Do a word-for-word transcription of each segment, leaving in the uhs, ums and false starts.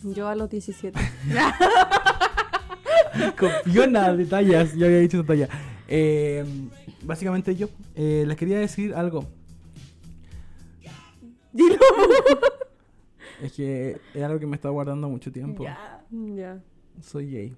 Yo a los diecisiete. Copiona de tallas, yo había dicho esa talla. Eh, básicamente yo eh, les quería decir algo. Dilo. Es que es algo que me está guardando mucho tiempo. Ya. Ya. Soy gay.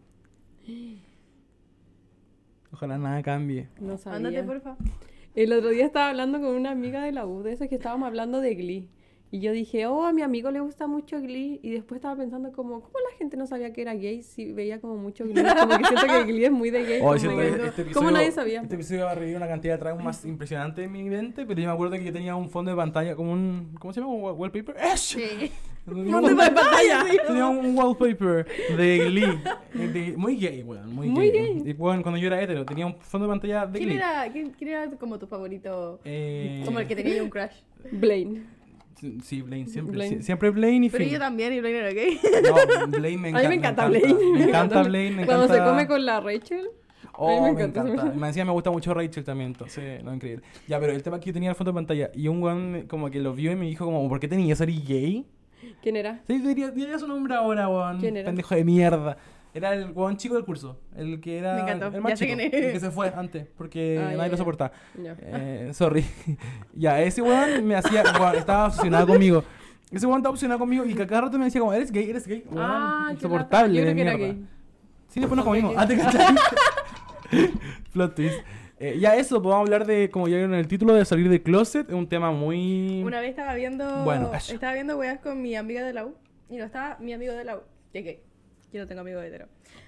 Ojalá nada cambie. No sabía. Ándate, porfa. El otro día estaba hablando con una amiga de la U, de esas que estábamos hablando de Glee. Y yo dije, oh, a mi amigo le gusta mucho Glee. Y después estaba pensando como, ¿cómo la gente no sabía que era gay si veía como mucho Glee? Como que siento que Glee es muy de gay. Oh, como siento que que no- este episodio- ¿Cómo nadie sabía? Este episodio va a revivir una cantidad de traumas impresionante en mi mente, pero yo me acuerdo que yo tenía un fondo de pantalla como un... ¿Cómo se llama? ¿Un wa- wallpaper? ¡Esh! Sí. Un fondo de pantalla. Tenía un wallpaper de Glee. eh, de- muy gay, weón. Muy, Muy gay. gay. Y weón, cuando yo era hetero, tenía un fondo de pantalla de ¿Quién Glee. era, quién, quién era como tu favorito? Eh, Como el que tenía yo un crush. Blaine. Sí, Blaine, siempre. Blaine. sí, siempre Blaine y Pero Finn. yo también, y Blaine era gay. No, Blaine me A encanta. mí me encanta Blaine. Me encanta Blaine, me encanta. Cuando se come con la Rachel. Oh, A mí me me encanta. encanta. Me decía, me gusta mucho Rachel también, entonces, no, increíble. Ya, pero el tema es que yo tenía el fondo de pantalla y un weón como que lo vio y me dijo como, ¿por qué tenías que ser gay? ¿Quién era? Sí, diría, diría su nombre ahora, weón. ¿Quién era? Pendejo de mierda. Era el weón chico del curso. El que era Me encantó, el más ya sé chico. quién es. El que se fue antes, porque Ah, nadie ya, lo ya. soportaba. Ya. Eh, sorry. Ya, ese weón me hacía, weón, estaba obsesionado conmigo. Ese weón estaba obsesionado conmigo y que a cada rato me decía como, ¿eres gay? ¿Eres gay? Weón, Ah, qué insoportable lata. Yo de creo que era mierda. gay. Sí, después nos Ok, comimos. ok. Ah, ¿te cachai? Plot twist. Eh, ya eso, podemos hablar de, como ya vieron en el título, de salir del closet. Es un tema muy... Una vez estaba viendo. Bueno, eso. estaba viendo weas con mi amiga de la U. Y no estaba mi amigo de la U. Que es gay. Yo no tengo amigos hetero.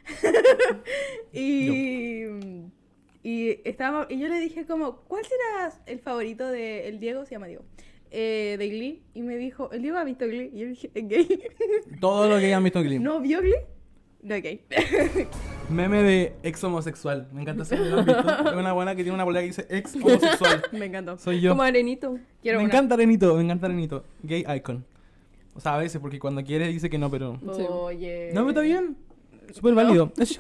y. Y estaba. Y yo le dije como, ¿cuál será el favorito de el Diego? Se llama Diego. Eh, de Glee. Y me dijo, ¿el Diego ha visto Glee? Y yo dije, ¿es gay? Todo lo que hayan visto en Glee. ¿No vio Glee? No es gay. Meme de ex homosexual. Me encanta ese, ¿lo han visto? Es una buena que tiene una bolera que dice ex homosexual. Me encantó. Soy yo. Como Arenito. Quiero me una. encanta Arenito, me encanta Arenito. Gay icon. O sea, a veces, porque cuando quiere dice que no, pero... Sí. Oye. No, pero está bien. Súper válido. Eso.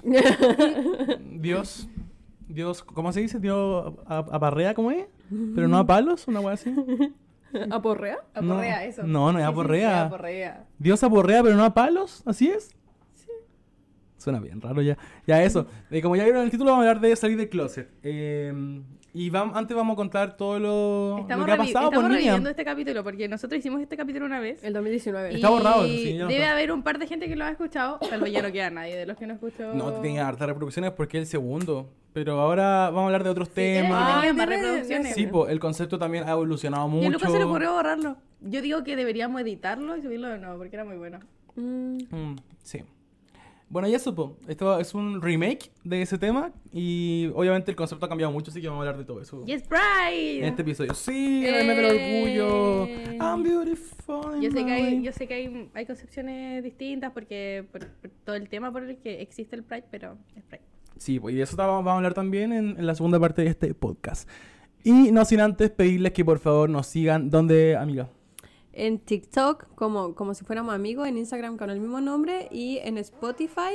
Dios. Dios, ¿cómo se dice? Dios a- aparrea, ¿cómo es? Pero no a palos, una wea así. ¿Aporrea? Aporrea, No. eso. No, no es Sí, sí, aporrea. sí, aporrea. Dios aporrea, pero no a palos, ¿así es? Sí. Suena bien raro ya. Ya eso. Eh, como ya vieron en el título, vamos a hablar de salir del closet. Eh, y vam- antes vamos a contar todo lo, Estamos, lo que ha revi- pasado, estamos por niña. reviviendo este capítulo porque nosotros hicimos este capítulo una vez. El dos mil diecinueve. Está borrado, y sí, ya no debe está. haber un par de gente que lo ha escuchado. Salvo ya no queda nadie de los que no escuchó. No, tenía hartas reproducciones porque es el segundo. Pero ahora vamos a hablar de otros temas. era- Ay, más tiene- reproducciones. Sí, pues el concepto también ha evolucionado Y a mucho. Lucas se le ocurrió borrarlo. Yo digo que deberíamos editarlo y subirlo de nuevo porque era muy bueno. Mm. Mm, sí. Bueno, ya supo. Esto es un remake de ese tema. Y obviamente el concepto ha cambiado mucho, así que vamos a hablar de todo eso ¡Yes, Pride! en este episodio. Sí, Eh. el meme del orgullo. I'm beautiful. in Yo sé my que hay, way. yo sé que hay, hay concepciones distintas porque por, por todo el tema por el que existe el Pride, pero es Pride. Sí, pues y de eso ta- vamos a hablar también en, en la segunda parte de este podcast. Y no sin antes pedirles que por favor nos sigan. ¿Dónde, amiga? En TikTok, como, como si fuéramos amigos, en Instagram con el mismo nombre y en Spotify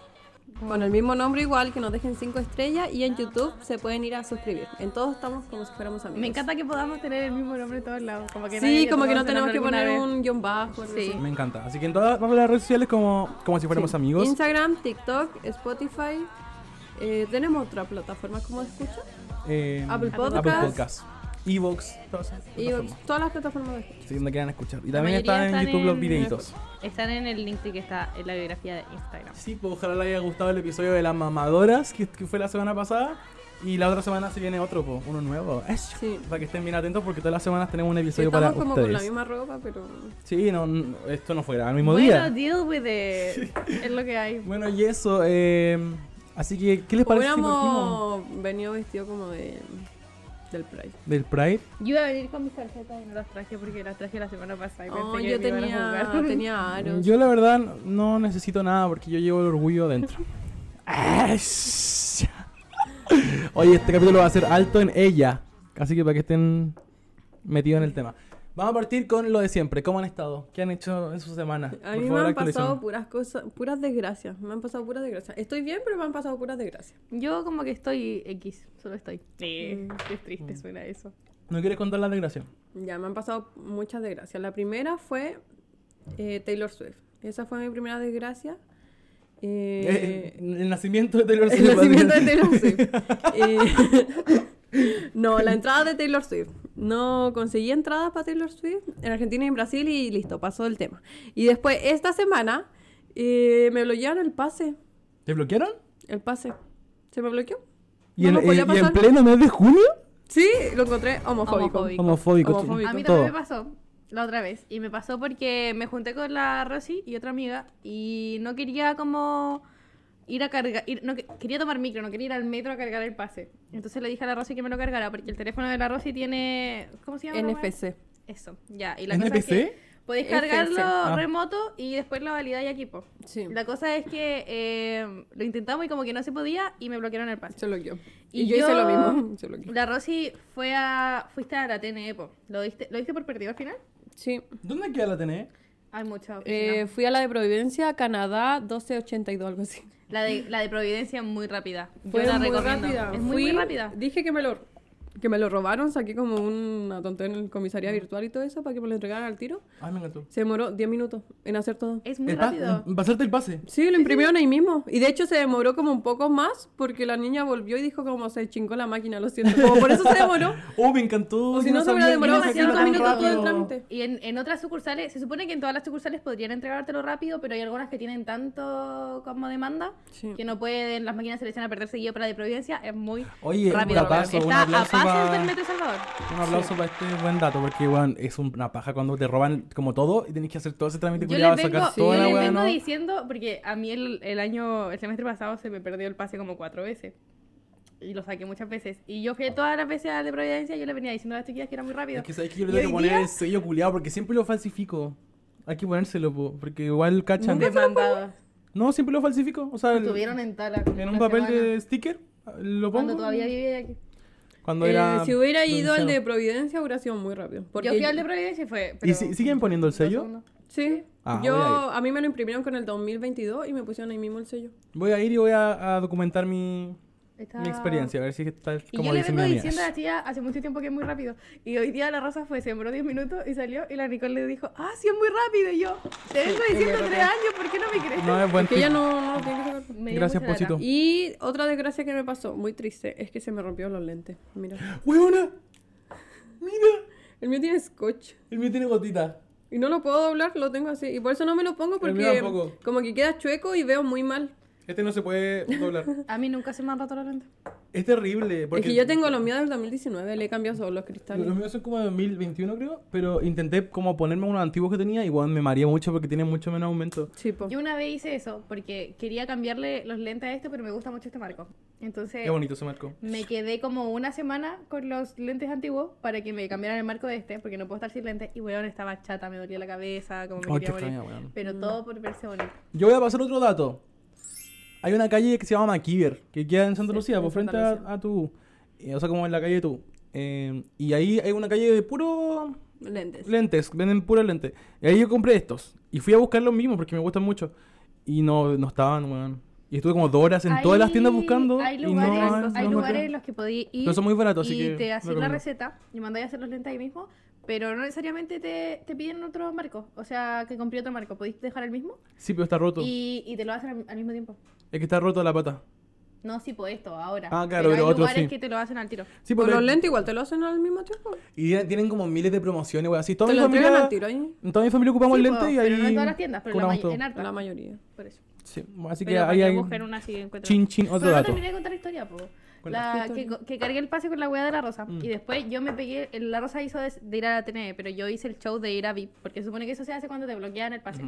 con el mismo nombre igual, que nos dejen cinco estrellas y en YouTube se pueden ir a suscribir. En todos estamos como si fuéramos amigos. Me encanta que podamos tener el mismo nombre en todos lados. Como que Sí, nadie como que no tomó ese tenemos nombre que alguna poner vez. un guión bajo. algo Sí. así. Me encanta. Así que en todas vamos a las redes sociales como, como si fuéramos Sí. amigos. Instagram, TikTok, Spotify. Eh, tenemos otra plataforma como escucha. Eh, Apple Podcast. Apple Podcast. Evox. Todas esas Y plataformas. todas las plataformas de escucha. Sí, donde quieran escuchar. Y La también mayoría están en YouTube los videitos. Están en el link que está en la biografía de Instagram. Sí, pues ojalá les haya gustado el episodio de las mamadoras que, que fue la semana pasada. Y la otra semana se viene otro, pues, uno nuevo. Eso. Sí. Para que estén bien atentos porque todas las semanas tenemos un Sí, episodio estamos para como ustedes. con la misma ropa, pero... Sí, no, no, esto no fuera al mismo Bueno, día. deal with it. Es lo que hay. Bueno, y eso, eh, así que, ¿qué les parece si partimos Hubiéramos venido vestido como de... del Pride. del Pride? Yo iba a venir con mis tarjetas y no las traje porque las traje la semana pasada y Oh, pensé yo que me iban a tenía, jugar. tenía aros. Yo la verdad no necesito nada porque yo llevo el orgullo adentro. Oye, este capítulo va a ser alto en ella. Así que para que estén metidos en el tema. Vamos a partir con lo de siempre. ¿Cómo han estado? ¿Qué han hecho en su semana? A Por mí favor, me han actualicen. pasado puras cosas, puras desgracias. Me han pasado puras desgracias. Estoy bien, pero me han pasado puras desgracias. Yo como que estoy X, solo estoy. Sí, Mm. qué triste suena eso. ¿No quieres contar la desgracia? Ya, me han pasado muchas desgracias. La primera fue eh, Taylor Swift. Esa fue mi primera desgracia. Eh, Eh, el nacimiento de Taylor Swift. el nacimiento de Taylor Swift. Eh, no, la entrada de Taylor Swift. No conseguí entradas para Taylor Swift en Argentina y en Brasil y listo, pasó el tema. Y después, esta semana, eh, me bloquearon el pase. ¿Te bloquearon? El pase. Se me bloqueó. ¿Y, No en, lo podía eh, ¿y en pasar. pleno mes de junio? Sí, lo encontré homofóbico. Homofóbico. Homofóbico. Homofóbico. A mí todo. también me pasó la otra vez. Y me pasó porque me junté con la Rosy y otra amiga y no quería como ir a cargar, ir- no, que- quería tomar micro, no quería ir al metro a cargar el pase. Entonces le dije a la Rosy que me lo cargara porque el teléfono de la Rosy tiene, ¿cómo se llama? la N F wea? C. Eso, ya. Y la ¿N cosa F es C? que podéis F C. cargarlo Ah. remoto y después lo validáis aquí, po. Sí. La cosa es que eh, lo intentamos y como que no se podía y me bloquearon el pase. Se bloqueó. Y Y, yo, hice yo- lo mismo. Se bloqueó. La Rosy fue a, fuiste a la T N E, po. ¿Lo diste, ¿lo diste por perdido al final? Sí. ¿Dónde queda la tenés? Hay muchas Eh, oficinas. fui a la de Providencia, Canadá, doce ochenta y dos, algo así. La de, la de Providencia es muy rápida. Yo Fue la muy recomiendo. rápida. Es muy, Fui, muy rápida. Dije que me lo que me lo robaron, saqué como una tontería en el comisaría virtual y todo eso para que me lo entregaran al tiro. Ay, me encantó. Se demoró diez minutos en hacer todo. Es muy El pa- rápido. en pasarte el pase. Sí, lo imprimieron ahí mismo. Y de hecho se demoró como un poco más porque la niña volvió y dijo como se chingó la máquina, lo siento. Como por eso se demoró. Oh, me encantó. O si yo no, se hubiera sabía que demorado iba a cinco sacar tan minutos todo el rápido. trámite. Y en, en otras sucursales, se supone que en todas las sucursales podrían entregártelo rápido, pero hay algunas que tienen tanto como demanda Sí. que no pueden, las máquinas se le echan a perder seguido, pero la de Providencia es muy Oye, un rápido. aplauso, un Está a aplauso pases pa- del Metro Salvador. Un aplauso para este buen dato, porque weón, es una paja cuando te roban como todo y tenés que hacer todo ese trámite Yo culiado, les vengo, sacar yo toda la les weá, vengo ¿no? diciendo, porque a mí el, el año, el semestre pasado se me perdió el pase como cuatro veces. Y lo saqué muchas veces. Y yo fui todas las veces a la de Providencia y yo le venía diciendo a las chiquillas que era muy rápido. Es que sabes que yo le Y tengo que hoy poner día- el sello culiado porque siempre lo falsifico. Hay que ponérselo, po, porque igual cachan. Demandadas. No, siempre lo falsifico. O sea, el- Estuvieron en Tala. como en un una papel semana, de sticker lo pongo. Cuando todavía vivía aquí. Cuando Eh, era si hubiera ido al de provinciano. Providencia hubiera sido muy rápido. Porque Yo fui al de Providencia y fue. ¿Y pero si- siguen poniendo el dos sello? segundos. Sí. Ah, yo, voy a a, mí me lo imprimieron con el dos mil veintidós y me pusieron ahí mismo el sello. Voy a ir y voy a, a documentar mi, Está- mi experiencia, a ver si está Y como yo le dice vengo mi diciendo a amiga. la tía hace mucho tiempo que es muy rápido. Y hoy día la Rosa fue, se demoró diez minutos y salió. Y la Nicole le dijo, ah, sí, es muy rápido. Y yo, te vengo diciendo tres años, ¿por qué no me crees? No, es buen Que tip. ella no, no lo tiene que sacar. Me dio Gracias, mucha lata. Pocito. Y otra desgracia que me pasó, muy triste, es que se me rompieron los lentes. Mira. ¡Huevona! ¡Mira! El mío tiene scotch. El mío tiene gotita. Y no lo puedo doblar, lo tengo así. Y por eso no me lo pongo El mío porque tampoco. como que queda chueco y veo muy mal. Este no se puede doblar. A mí nunca se me han roto los lentes. Es terrible. Porque Es que yo tengo los míos del dos mil diecinueve, le he cambiado solo los cristales. Los míos son como de dos mil veintiuno, creo. Pero intenté como ponerme unos antiguos que tenía y bueno, me mareé mucho porque tiene mucho menos aumento. Sí, po. Yo una vez hice eso porque quería cambiarle los lentes a este, pero me gusta mucho este marco. Entonces Qué bonito ese marco. me quedé como una semana con los lentes antiguos para que me cambiaran el marco de este, porque no puedo estar sin lentes. Y weón, estaba chata, me dolía la cabeza, como me Ay, qué quería morir. extraña, weón. Pero todo por verse bonito. Yo voy a pasar otro dato. Hay una calle que se llama Maquiver, que queda en Santa Sí, Lucía, en por frente Santa a, Lucía. a tu. eh, o sea, como en la calle de tu. Eh, y ahí hay una calle de puro Lentes. lentes, venden puros lentes. Y ahí yo compré estos. Y fui a buscar los mismos porque me gustan mucho. Y no, no estaban, weón. Y estuve como dos horas en todas las tiendas buscando. Hay y no, lugares, no hay encontré. lugares en los que podías ir Pero son muy baratos, así y que te hacen la recomiendo. receta y mandáis a hacer los lentes ahí mismo, pero no necesariamente te, te piden otro marco. O sea, que compré otro marco. Podéis dejar el mismo Sí, pero está roto. y, y te lo hacen al, al mismo tiempo. Es que está roto la pata. No, sí, pues esto, ahora. Ah, claro, pero pero hay otro lugares sí. que te lo hacen al tiro. Sí, Con porque- los lentes igual te lo hacen al mismo tiempo. Y tienen- tienen como miles de promociones, weón. Así, toda Te mi lo entregan familia. al tiro ahí. En toda mi familia ocupamos Sí, lentes pues, y ahí. pero no en todas las tiendas, pero en, la curamos may- todo. en harta. La mayoría. Por eso. Sí, así que Pero ahí para hay. buscar una así encuentro. Chin, chin, otro Pero no dato. terminé de contar la historia, po. ¿Cuál La, es? que, co- que cargué el pase con la weá de la Rosa. Mm. Y después yo me pegué. el- La Rosa hizo de, de ir a la T N E, pero yo hice el show de ir a V I P. Porque se supone que eso se hace cuando te bloquean el pase. Ujú.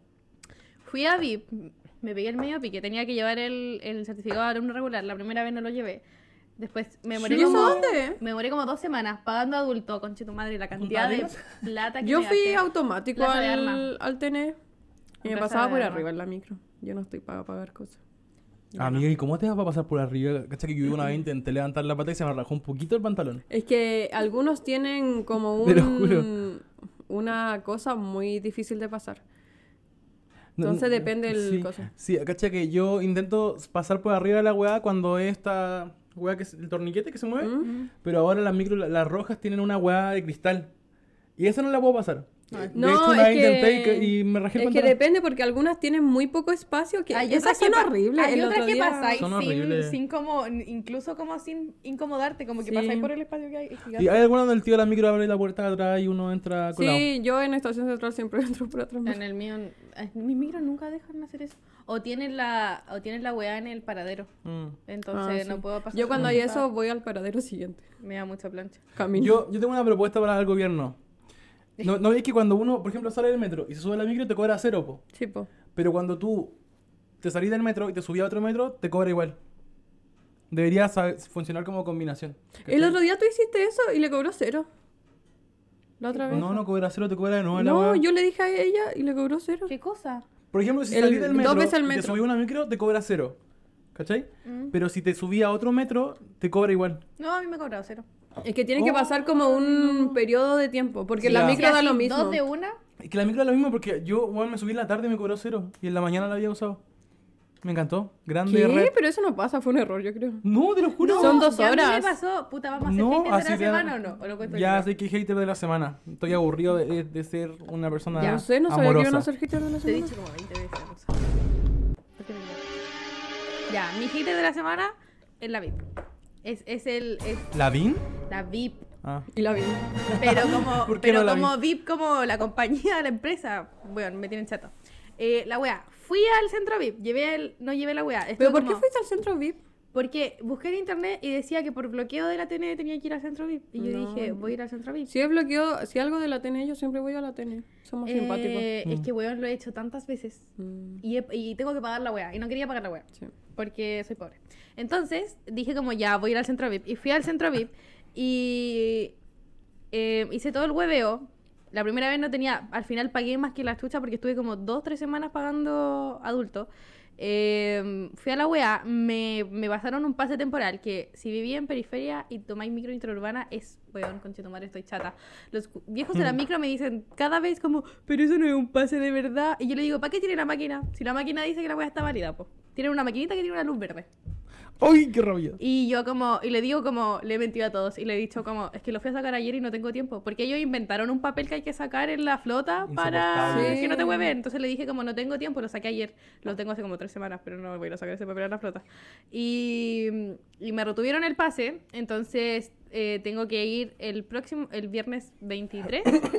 Fui a V I P, me pegué el medio pique. Tenía que llevar el, el certificado de alumno regular. La primera vez no lo llevé. Después me moré ¿Y eso como. dónde? Me moré como dos semanas pagando adulto, conche tu madre, la cantidad de Arenas? plata que Yo me fui gasté. automático Plaza de al, Armas. al T N E. Y me Plaza pasaba de por Armas. arriba en la micro. Yo no estoy para pagar cosas. Amiga, ¿y cómo te vas a pasar por arriba? ¿Cachai que yo una vez intenté levantar la pata y se me rajó un poquito el pantalón? Es que algunos tienen como Te lo un, una cosa muy difícil de pasar. No, Entonces no, depende el sí, coso. Sí, cacha que yo intento pasar por arriba de la weá cuando es esta weá que es el torniquete que se mueve. ¿Mm? Pero ahora las micro, la- las rojas tienen una weá de cristal. Y esa no la puedo pasar. De No, hecho, una es vez intenté y que, que- y me rajé el es que pantalón. depende porque algunas tienen muy poco espacio. Que Hay esas otras que son pa- horribles. Hay El otras otro que día- pasáis Son sin, horribles. sin como, incluso como sin incomodarte, como que Sí. pasáis por el espacio que hay. es gigante. Y hay algunos donde el tío de la micro abre la puerta de atrás y uno entra colado. Sí, yo en estación central siempre entro por atrás. En el mío, en mis micros nunca dejan hacer eso. O tienen la, o tienen la weá en el paradero. Mm. Entonces Ah, sí. no puedo pasar. Yo cuando por hay nunca. eso voy al paradero siguiente. Me da mucha plancha. Camino. Yo, yo tengo una propuesta para el gobierno. ¿No, ¿No veis que cuando uno, por ejemplo, sale del metro y se sube a la micro te cobra cero, po? Sí, po. Pero cuando tú te salís del metro y te subís a otro metro, te cobra igual. Debería saber- funcionar como combinación. El otro día tú hiciste eso y le cobró cero. La otra vez. No, no cobra cero, te cobra de nuevo la No, weá. yo le dije a ella y le cobró cero. ¿Qué cosa? Por ejemplo, si El- salís del dos metro veces el y te metro. subís a una micro, te cobra cero. ¿Cachai? Mm. Pero si te subís a otro metro, te cobra igual. No, a mí me ha cobrado cero. Es que tiene que pasar como un periodo de tiempo. Porque Sí, la ya. micro Si da así lo mismo. Dos de una. Es que la micro es lo mismo porque yo, weón, me subí en la tarde y me cobró cero. Y en la mañana la había usado. Me encantó. Grande ¿Qué? red. Pero eso no pasa, fue un error, yo creo. No, te lo juro. Son dos ya a mí horas. me pasó, puta, vamos a hacer No, hater de la así de- semana o no. ¿O lo cuento Ya yo? sé que hater de la semana. Estoy aburrido de, de- de ser una persona Ya no sé, no sabía amorosa. que iban a ser haters de la Te he semana. dicho como veinte veces. Rosa. ¿Por qué me miras? Ya, mi hater de la semana es la V I P. Es, es el. Es ¿La V I N? la V I P. Ah. Y la vi. Pero como, ¿Por qué pero no la como V I P, como la compañía, la empresa. Bueno, me tienen chato. Eh, la wea, fui al centro V I P, llevé el, no llevé la wea. Estuve ¿Pero por qué como- fuiste al centro V I P? Porque busqué en internet y decía que por bloqueo de la T N E tenía que ir al centro V I P. Y yo No. dije, voy a ir al centro V I P. Si es bloqueo, si algo de la T N, yo siempre voy a la T N. Somos simpáticos. Eh, Es Mm. que, weón, lo he hecho tantas veces. Mm, Y, he- y tengo que pagar la wea. Y no quería pagar la wea. sí. Porque soy pobre. Entonces dije como ya, voy a ir al centro V I P. Y fui al centro V I P y eh, hice todo el hueveo. La primera vez no tenía, al final pagué más que la chucha porque estuve como dos, tres semanas pagando adulto. Eh, fui a la U E A, me, me pasaron un pase temporal que si vivía en periferia y tomáis micro intraurbana es, weón, conchetumare, estoy chata. Los cu- viejos de la micro me dicen cada vez como, pero eso no es un pase de verdad. Y yo le digo, ¿para qué tiene la máquina? Si la máquina dice que la weá está válida, pues. Tienen una maquinita que tiene una luz verde. ¡Ay, qué rabia! Y yo como, y le digo como, le he mentido a todos y le he dicho como, es que lo fui a sacar ayer y no tengo tiempo. Porque ellos inventaron un papel que hay que sacar en la flota para Insoportable. que no te Sí. hueven. Entonces le dije como, no tengo tiempo, lo saqué ayer. Lo tengo hace como tres semanas, pero no voy a ir a sacar ese papel a la flota. Y, y me retuvieron el pase, entonces eh, tengo que ir el próximo, el viernes veintitrés.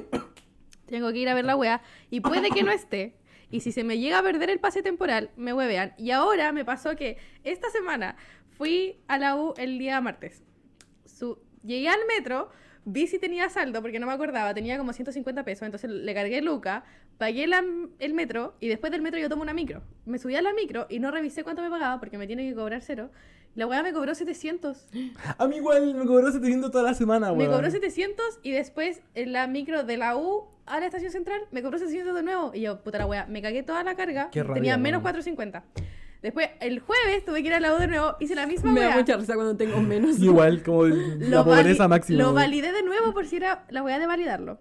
Tengo que ir a ver la wea y puede que no esté. Y si se me llega a perder el pase temporal, me huevean. Y ahora me pasó que esta semana fui a la U el día martes. Su- Llegué al metro, vi si tenía saldo, porque no me acordaba, tenía como ciento cincuenta pesos, entonces le cargué Luca, pagué la- el metro y después del metro yo tomo una micro. Me subí a la micro y no revisé cuánto me pagaba porque me tiene que cobrar cero. La weá me cobró setecientos. A mí igual me cobró setecientos toda la semana, Me weón. cobró setecientos y después en la micro de la U a la estación central me cobró setecientos de nuevo. Y yo, puta la wea, me cagué toda la carga. Qué rabia, tenía menos weón. cuatrocientos cincuenta. Después, el jueves tuve que ir a la U de nuevo, hice la misma Me da wea. mucha risa cuando tengo menos. Igual, como el- la Lo pobreza vali- máxima. Lo weón. validé de nuevo por si era la wea de validarlo.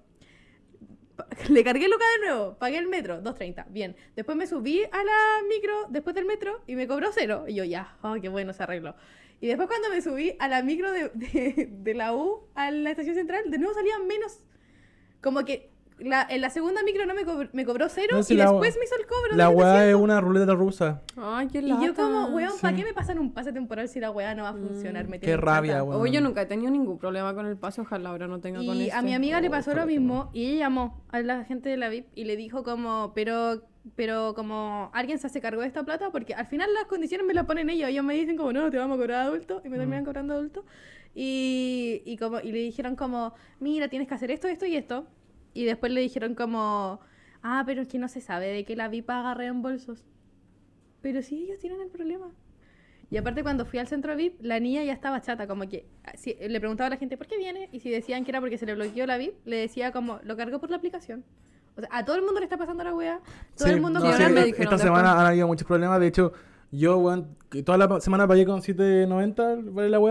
Pa- Le cargué Luca de nuevo, pagué el metro, dos treinta, bien. Después me subí a la micro después del metro y me cobró cero. Y yo, ya, oh, qué bueno, se arregló. Y después cuando me subí a la micro de, de, de la U a la estación central, de nuevo salía menos. Como que la, en la segunda micro no me, cobró, me cobró cero No, si y la- después me hizo el cobro. La de weá es setecientos. una ruleta rusa. Ay, qué Y lata. yo como, weón, ¿para Sí. qué me pasan un pase temporal si la weá no va a funcionar? Me Qué tienen rabia, chata. weón. Oye, yo nunca he tenido ningún problema con el pase, ojalá ahora no tenga con Y este. a mi amiga le Oh, pasó lo ojalá que mismo y ella llamó a la gente de la V I P y le dijo como, pero, pero como, ¿alguien se hace cargo de esta plata? Porque al final las condiciones me las ponen ellos. Ellos me dicen como, no, te vamos a cobrar adulto y me terminan Mm. cobrando adulto. Y, y, como, y le dijeron como, mira, tienes que hacer esto, esto y esto. Y después le dijeron como, ah, pero es que no se sabe de que la V I P haga reembolsos. Pero sí, ellos tienen el problema. Y aparte cuando fui al centro V I P, la niña ya estaba chata, como que si- le preguntaba a la gente, ¿por qué viene? Y si decían que era porque se le bloqueó la V I P, le decía como, lo cargó por la aplicación. O sea, a todo el mundo le está pasando la wea, todo Sí, el mundo no, Sí, cobra- ahora sí, me esta dijeron esta después. semana han habido muchos problemas. De hecho, yo, weón, que toda la pa- semana pagué con siete noventa, vale la weá.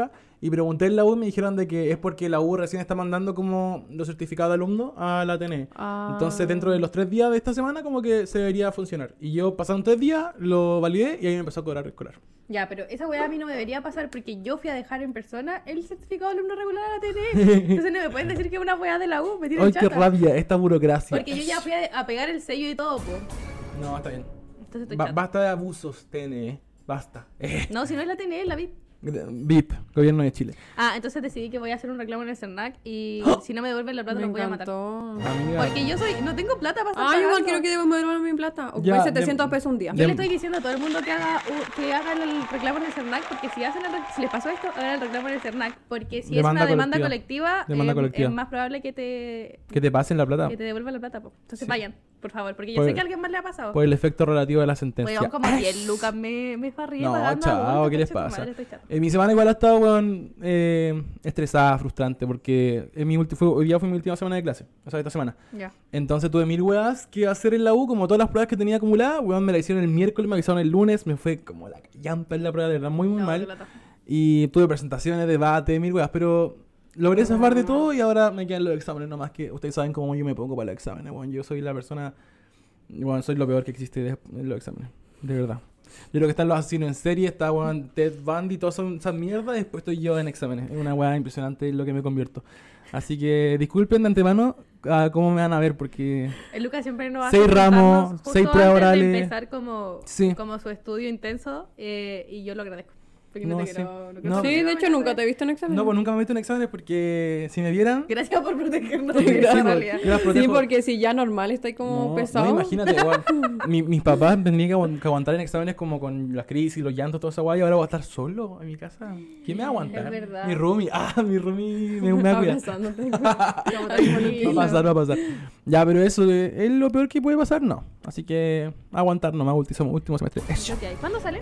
Y pregunté en la U y me dijeron de que es porque la U recién está mandando como los certificados de alumno a la T N E. Ah. Entonces dentro de los tres días de esta semana como que se debería funcionar. Y yo pasaron tres días, lo validé y ahí me empezó a cobrar escolar. Ya, pero esa weá a mí no me debería pasar porque yo fui a dejar en persona el certificado de alumno regular a la T N E. Entonces no me pueden decir que es una weá de la U, me tienen ¡Ay, qué chata. rabia! Esta burocracia. Porque yo ya fui a, a pegar el sello y todo, po. No, está bien. Entonces estoy Ba- chata. basta de abusos, T N E. Basta. Eh. No, si no es la T N E, es la V I P. V I P, Gobierno de Chile. Ah, entonces decidí que voy a hacer un reclamo en el CERNAC y ¡Oh! si no me devuelven la plata Me los voy a matar. encantó. Amiga. Porque yo soy, no tengo plata para estar Ah, igual pagando. quiero que me devuelvan mi plata. Ya, Ocupé setecientos de- pesos un día. Yo de- le estoy diciendo a todo el mundo que haga u- que hagan el reclamo en el CERNAC porque si hacen el re- si les pasó esto, hagan el reclamo en el CERNAC porque si Demanda es una demanda colectiva. colectiva, Demanda eh, colectiva. es más probable que te Que te pasen la plata que te devuelvan la plata, po. Entonces Sí. vayan, por favor, porque yo Por- sé que a alguien más le ha pasado. por el efecto relativo de la sentencia. Weón, como diez lucas me, me farrié No, pagando chao, adultos, ¿qué les concha tu pasa? madre, estoy chata. Eh, mi semana igual ha estado, weón, eh, estresada, frustrante, porque en mi ulti- fue- hoy día fue mi última semana de clase, o sea, esta semana. Ya. Entonces tuve mil weas que hacer en la U, como todas las pruebas que tenía acumuladas, weón, me la hicieron el miércoles, me avisaron el lunes, me fue como la llampa en la prueba, de verdad, muy, muy No, qué mal. lata. Y tuve presentaciones, debate, mil weas, pero logré zafar de todo y ahora me quedan los exámenes nomás, que ustedes saben cómo yo me pongo para los exámenes, weón, yo soy la persona, bueno, soy lo peor que existe de- en los exámenes, de verdad. Yo creo que están los asesinos en serie, está weón, Ted Bundy, todas son esas mierdas, y después estoy yo en exámenes. Es una weá impresionante en lo que me convierto. Así que disculpen de antemano a cómo me van a ver, porque El Lucas siempre nos va a Seis hacer ramos, juntarnos justo seis pruebas antes de orales. empezar como, Sí. como su estudio intenso eh, y yo lo agradezco. Porque no, No, te sí. quiero, no quiero No. ser Sí, de una hecho nunca amenaza. te he visto en examen. no, pues nunca me meto en exámenes porque si me vieran... Gracias por protegernos Sí, de la pues, realidad. yo las Sí, protejo. porque si ya normal estoy como No, pesado. no, imagínate, weón. Mi- mis papás tendrían que, agu- que aguantar en exámenes como con las crisis, los llantos, toda esa guay, y ahora voy a estar solo en mi casa. ¿Quién me va a aguantar? Es verdad. Mi roomie. Ah, mi roomie me, me va a cuidar. Abrazándote. Como Va tan a bonito. pasar, va a pasar. Ya, pero eso eh, es lo peor que puede pasar, no. Así que aguantar nomás, último, último semestre. Eso. Ok, ¿cuándo sale?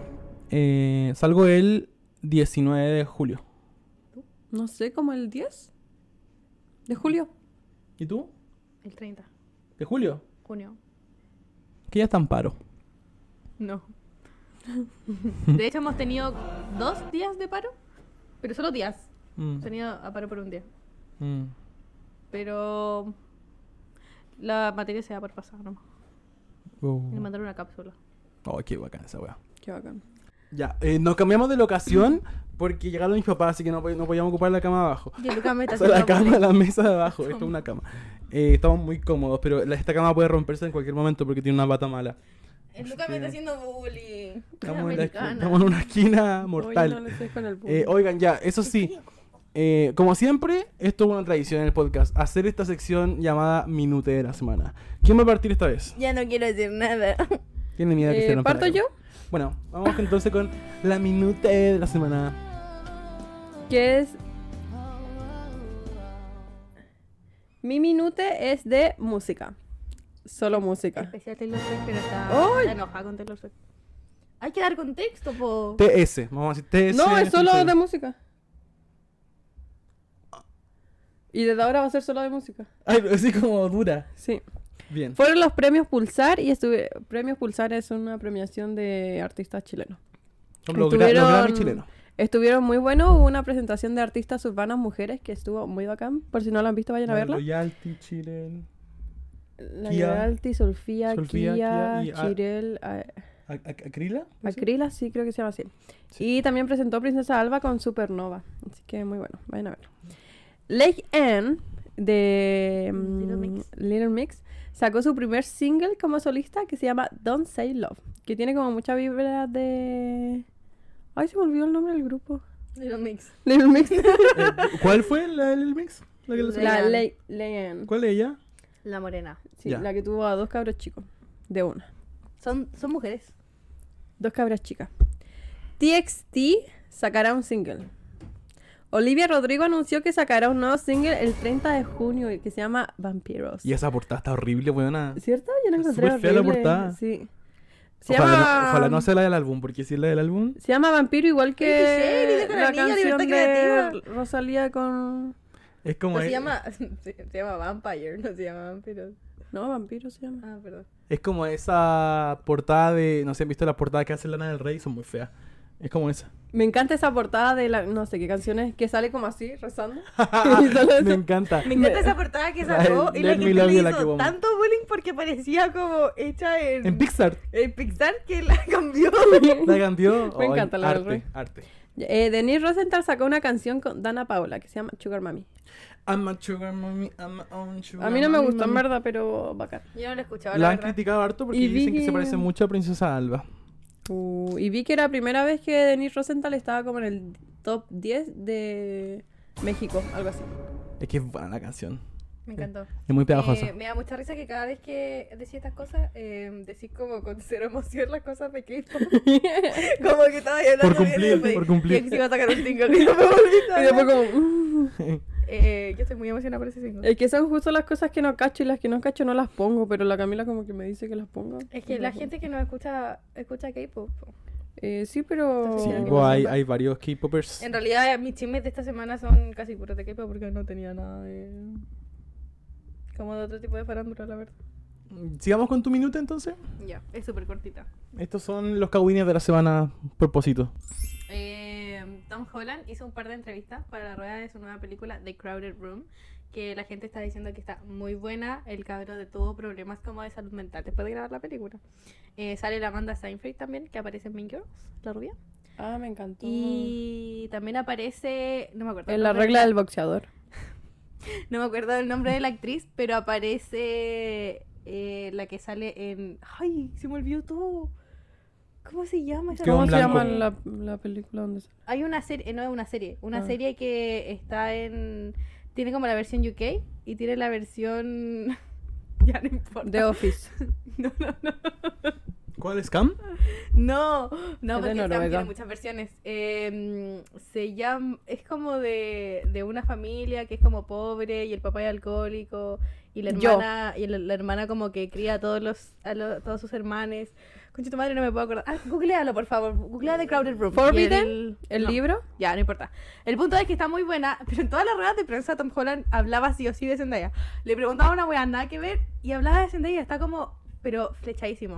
Eh, salgo el diecinueve de julio. No sé, como el diez de julio. ¿Y tú? El treinta, ¿De julio? junio. Que ya está en paro. No. De hecho, hemos tenido dos días de paro, pero solo días. Mm, Hemos tenido a paro por un día. mm. Pero la materia se da por pasada nomás. Uh. Y le mandaron una cápsula. Oh, qué bacán esa weá. Qué bacán. Ya, eh, nos cambiamos de locación porque llegaron mis papás, así que no, pod- no podíamos ocupar la cama abajo. Y el Lucas me está O sea, la haciendo cama, bullying. la mesa de abajo, esto es una cama. Eh, estamos muy cómodos, pero la- esta cama puede romperse en cualquier momento porque tiene una bata mala. El Lucas me está haciendo bullying. Estamos en, la esqui- Americana. estamos en una esquina Oye, mortal. no le estés con el Eh, oigan, ya, eso sí. eh, como siempre, esto es una tradición en el podcast. Hacer esta sección llamada Minute de la Semana. ¿Quién va a partir esta vez? Ya no quiero decir nada. Tiene miedo de que Eh, se nos ¿Parto caiga. yo? Bueno, vamos entonces con la Minute de la Semana. Que es... Mi minute es de música. Solo música. Especial Taylor Swift, pero está, ¡Ay! está enojada con Taylor Swift. Hay que dar contexto, po. T S, vamos a decir T S. No, es solo sí. de música. Y desde ahora va a ser solo de música. Ay, así como dura. Sí. Bien. Fueron los premios Pulsar y estuve... Premios Pulsar es una premiación de artistas chilenos. Son los, gra- los estuvieron- Grammy chilenos. Estuvieron muy buenos. Hubo una presentación de artistas urbanas mujeres que estuvo muy bacán. Por si no la han visto, vayan a La verla. Royalty Chilen. La Kia. Royalty, Sofía, Sofía, Kia, Kia y a- Chirel, a- ¿A- a- ¿Acrila? ¿Puede ser? Acrila, sí, creo que se llama así. Sí. Y también presentó Princesa Alba con Supernova. Así que muy bueno, vayan a verlo. Lake Ann de mm, Little Mix. Little Mix sacó su primer single como solista que se llama Don't Say Love, que tiene como mucha vibra de... Ay, se me olvidó el nombre del grupo. Little Mix. Little Mix. Eh, ¿Cuál fue la del mix? La que le salió? la Leanne. Lake, Lake Ann. ¿Cuál es ella? La morena. Sí, Ya. la que tuvo a dos cabros chicos. De una. Son, son mujeres. Dos cabras chicas. T X T sacará un single. Olivia Rodrigo anunció que sacará un nuevo single el treinta de junio que se llama Vampiros. Y esa portada está horrible, weona. ¿Cierto? Yo la Es encontré súper fea la horrible. portada. Sí. Se Ojalá, llama... no, ojalá no sea la del álbum, porque si es la del álbum, Se llama Vampiro igual Pero qué que serio, deja a la la niña, canción libertad de creativa. Rosalía con... es como... No se es, llama, se, se llama Vampire, no se llama Vampiro. No, Vampiro se llama. Ah, perdón. es como esa portada de... No sé, ¿han visto las portadas que hace Lana del Rey? Son muy feas. Es como esa. Me encanta esa portada de la, no sé qué canciones, que sale como así, rezando. Y solo eso. Me encanta. Me encanta esa portada que sacó La- y la Let Me gente Love le You Like hizo a Woman. tanto bullying porque parecía como hecha en, En Pixar. en Pixar que la cambió. La cambió. Me Oh, encanta la del arte, rey. arte. Eh, Denise Rosenthal sacó una canción con Dana Paola que se llama Sugar Mami. I'm a sugar mommy, I'm a own sugar A mí no me mommy, gustó en mommy. verdad, pero bacán. Yo no la escuchaba, La la han verdad. criticado harto porque Y vi dicen que se que- parece mucho a Princesa Alba. Uh, y vi que era la primera vez que Denise Rosenthal estaba como en el top diez de México, algo así. Es que es buena la canción. Me encantó. Es muy pegajosa. Eh, me da mucha risa que cada vez que decís estas cosas, eh, decís como con cero emoción las cosas de K-pop. Como que estaba hablando Por cumplir, bien y después, por cumplir. Y que se iba a sacar un single y no me volví a Y después hablar. como... mm. Eh, yo estoy muy emocionada por ese single. Es que son justo las cosas que no cacho y las que no cacho no las pongo, pero la Camila como que me dice que las ponga. Es que Y la las gente que no escucha, escucha K-pop. pongo. Eh, sí, pero... Sí, Sí, ¿qué pues pasa? hay, hay varios K-popers. En realidad, mis chismes de esta semana son casi puros de K-pop porque no tenía nada de. Como de otro tipo de farándula, la verdad. Sigamos con tu minuto entonces. Ya, es súper cortita. Estos son los cagüines de la semana propósito. Eh, Tom Holland hizo un par de entrevistas para la rueda de su nueva película The Crowded Room, que la gente está diciendo que está muy buena. El cabrón de tuvo problemas como de salud mental después de grabar la película. Eh, sale la Amanda Seyfried también, que aparece en Mean Girls, la rubia. Ah, me encantó. Y también aparece, no me acuerdo. el En la nombre de regla del boxeador. No me acuerdo del nombre de la actriz, pero aparece eh, la que sale en... ¡Ay! Se me olvidó todo. ¿Cómo se llama esa Quedó ¿Cómo en se blanco. llama la, la película donde sale? Hay una serie, no es una serie, una Ah. serie que está en... Tiene como la versión U K y tiene la versión... ya no importa. The Office. No, no, no. ¿Cuál es Cam? No, no, Es porque de Scam Noruega. tiene muchas versiones. Eh, se llama, es como de, de una familia que es como pobre y el papá es alcohólico y la Yo. hermana y la, la hermana como que cría a todos los a lo- todos sus hermanos. Concha tu madre, no me puedo acordar. Ah, googlealo, por favor. Googlea The Crowded Room. Forbidden, Y el, ¿El no, libro? Ya, no importa. El punto es que está muy buena, pero en todas las ruedas de prensa Tom Holland hablaba sí o sí de Zendaya. Le preguntaba a una wea nada que ver y hablaba de Zendaya. Está como, pero flechadísimo.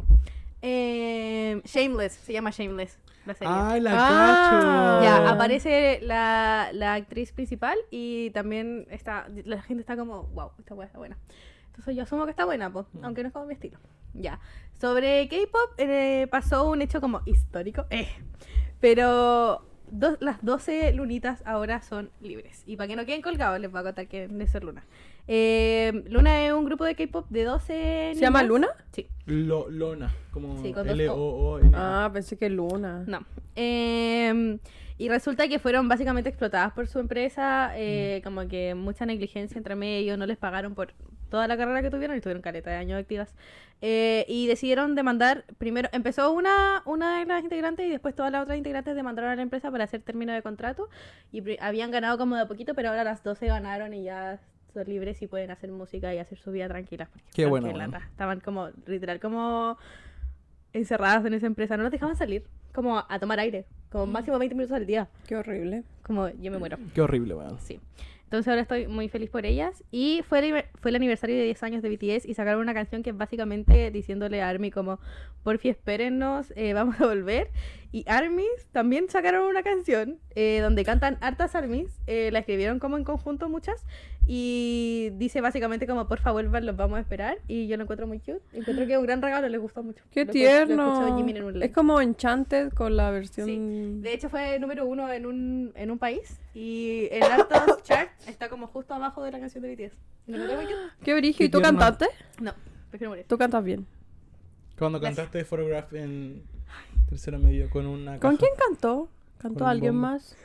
Eh, Shameless, se llama Shameless la serie. ¡Ay, la Ah. cacho! Ya, aparece la, la actriz principal y también está, la gente está como, wow, esta weá está buena. Entonces yo asumo que está buena, pues, aunque no es como mi estilo. Ya. Sobre K-pop eh, pasó un hecho como histórico, eh, pero do- las doce lunitas ahora son libres. Y para que no queden colgados, les voy a contar quién es ser Luna. Eh, Luna es un grupo de K-pop de doce ¿Se llama niñas. Luna? Sí. Lo, Lona, como Sí, con dos L O O N. Ah, pensé que Luna. No. Eh, y resulta que fueron básicamente explotadas por su empresa, eh, como que mucha negligencia entre medio, no les pagaron por toda la carrera que tuvieron y tuvieron caleta de años activas. Eh, y decidieron demandar, primero empezó una, una de las integrantes y después todas las otras integrantes demandaron a la empresa para hacer término de contrato y pri- habían ganado como de a poquito, pero ahora las doce ganaron y ya son libres y pueden hacer música y hacer su vida tranquila. porque Qué estaban bueno, que bueno. lata. Estaban como, literal, como encerradas en esa empresa, no las dejaban salir, como a tomar aire, como máximo veinte minutos al día, Qué horrible. como yo me muero. Qué horrible, weón. Sí. Entonces ahora estoy muy feliz por ellas. Y fue el, fue el aniversario de diez años de B T S y sacaron una canción que es básicamente diciéndole a ARMY como, porfi, espérennos, eh, vamos a volver. Y ARMYs también sacaron una canción eh, donde cantan hartas ARMYs. Eh, la escribieron como en conjunto muchas. Y dice básicamente como, porfa, vuelvan, los vamos a esperar. Y yo lo encuentro muy cute. Encuentro que es un gran regalo, les gustó mucho. Qué Lo escu- lo escuchó tierno. Jimin en un live. Es como Enchanted con la versión... Sí. De hecho fue número uno en un, en un país y en altos charts está como justo abajo de la canción de B T S. ¿No lo tengo yo? Qué brillo. Qué ¿Y tú tierno. cantaste? No, prefiero morir. Tú cantas bien. Cuando Gracias. cantaste Photograph en tercera medio con una ¿Con caja. quién cantó? ¿Cantó Con un alguien bombo. más?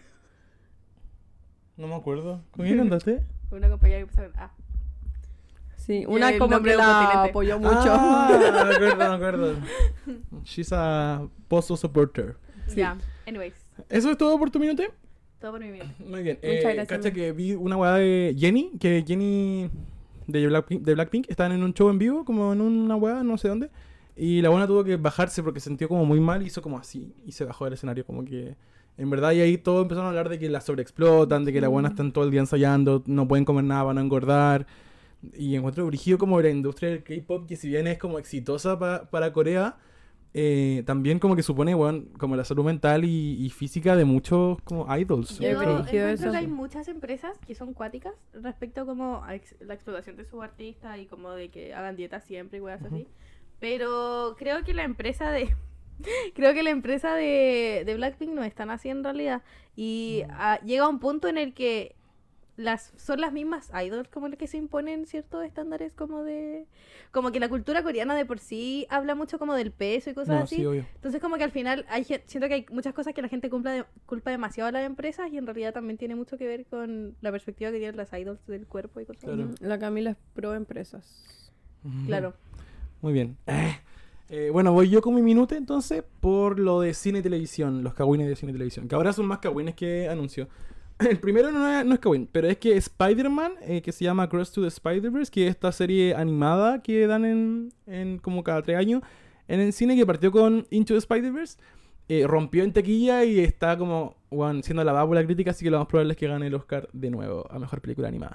No me acuerdo. ¿Con quién cantaste? Una compañera que empezó a... Ah, Sí, Y una el como nombre que de un la continente. apoyó mucho. Ah, me acuerdo, me acuerdo. She's a postal supporter. ya. Anyways, ¿Eso es todo por tu minuto? todo por mi vida. Muy bien. Muchas Eh, gracias, cacha Mel. que vi una weá de Jenny, que Jenny de Blackpink, de Blackpink estaban en un show en vivo, como en una weá, no sé dónde. Y la buena tuvo que bajarse porque se sintió como muy mal y hizo como así. Y se bajó del escenario, como que... En verdad, y ahí todos empezaron a hablar de que la sobreexplotan, de que las buenas están todo el día ensayando, no pueden comer nada para no engordar. Y encuentro brígido como la industria del K-pop, que si bien es como exitosa pa- para Corea, eh, también como que supone, bueno, como la salud mental y, y física de muchos como idols. Yo Es Otro- brígido encuentro eso. que hay muchas empresas que son cuáticas respecto como a ex- la explotación de sus artistas y como de que hagan dieta siempre y cosas así. Pero creo que la empresa de... Creo que la empresa de, de Blackpink no es tan así en realidad. Y ah, llega un punto en el que las son las mismas idols como las que se imponen ciertos estándares como de... Como que la cultura coreana de por sí habla mucho como del peso y cosas No, así. sí, obvio. Entonces como que al final hay gen- siento que hay muchas cosas que la gente culpa, de- culpa demasiado a las empresas y en realidad también tiene mucho que ver con la perspectiva que tienen las idols del cuerpo y cosas Claro. así. La Camila es pro empresas. Claro. Muy bien. Eh, eh, bueno, voy yo con mi minuto entonces por lo de cine y televisión, los cagüines de cine y televisión, que ahora son más cagüines que anuncio. El primero no es, no es cagüín, pero es que Spider-Man, eh, que se llama Cross to the Spider-Verse, que es esta serie animada que dan en, en como cada tres años en el cine, que partió con Into the Spider-Verse, eh, rompió en taquilla y está como bueno, siendo alabada por la crítica, así que lo más probable es que gane el Oscar de nuevo a Mejor Película Animada.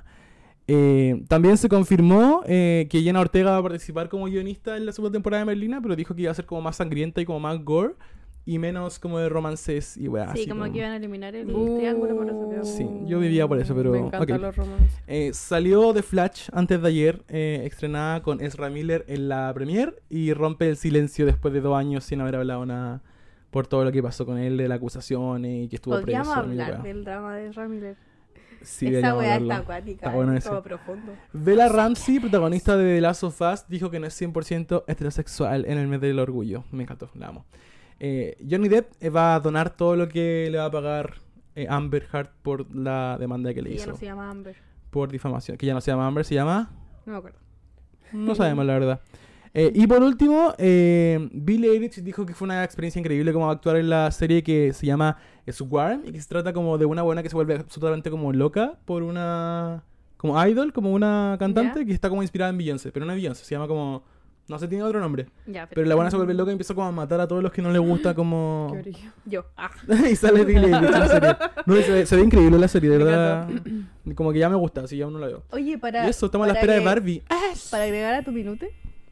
Eh, también se confirmó eh, que Jenna Ortega va a participar como guionista en la segunda temporada de Merlina, pero dijo que iba a ser como más sangrienta y como más gore y menos como de romances y weá. Sí, así como que iban a eliminar el Uh, triángulo por eso creo. Sí, yo vivía por eso, pero... Me encantan ok. los romances. Eh, salió The Flash antes de ayer, eh, estrenada con Ezra Miller en la premiere y rompe el silencio después de dos años sin haber hablado nada por todo lo que pasó con él, de la acusación y que estuvo Podríamos preso. y hablar weá. del drama de Ramírez. Sí, Esa deberíamos weá hablarlo. está acuática, Está bueno es ese. como profundo. Bella Ramsey, protagonista de The Last of Us, dijo que no es cien por ciento heterosexual en el mes del orgullo. Me encantó, la amo. Eh, Johnny Depp eh, va a donar todo lo que le va a pagar eh, Amber Heard por la demanda que le Y ya hizo no se llama Amber. por difamación. Que ya no se llama Amber, se llama... No me acuerdo. No sabemos, la verdad. Eh, y por último, eh, Billie Eilish dijo que fue una experiencia increíble como actuar en la serie que se llama Swarm y que se trata como de una buena que se vuelve absolutamente como loca por una... como idol, como una cantante Ya. que está como inspirada en Beyoncé, pero no es Beyoncé, se llama como... no sé, tiene otro nombre. Ya, Pero la buena se vuelve loca y empieza como a matar a todos los que no le gusta como... Qué brillo. yo. Ah. y sale Billie Eilish en la serie. No, y se, ve, se ve increíble la serie, de Me verdad. Como que ya me gusta, así ya aún no la veo. Oye, para... Y eso, estamos a la para espera de que- Barbie. Para agregar a tu minuto,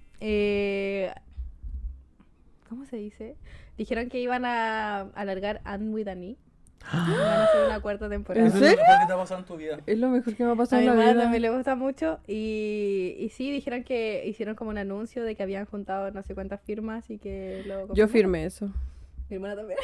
eh, ¿cómo se dice? Dijeron que iban a alargar Anne with an E. Van a hacer una cuarta temporada. ¿En serio? que te ha pasado en tu vida. Es lo mejor que me ha A pasado mi en la hermana vida. también le gusta mucho y, y sí, dijeron que hicieron como un anuncio de que habían juntado no sé cuántas firmas y que lo Yo confirmaron. firmé eso. Mi hermana también.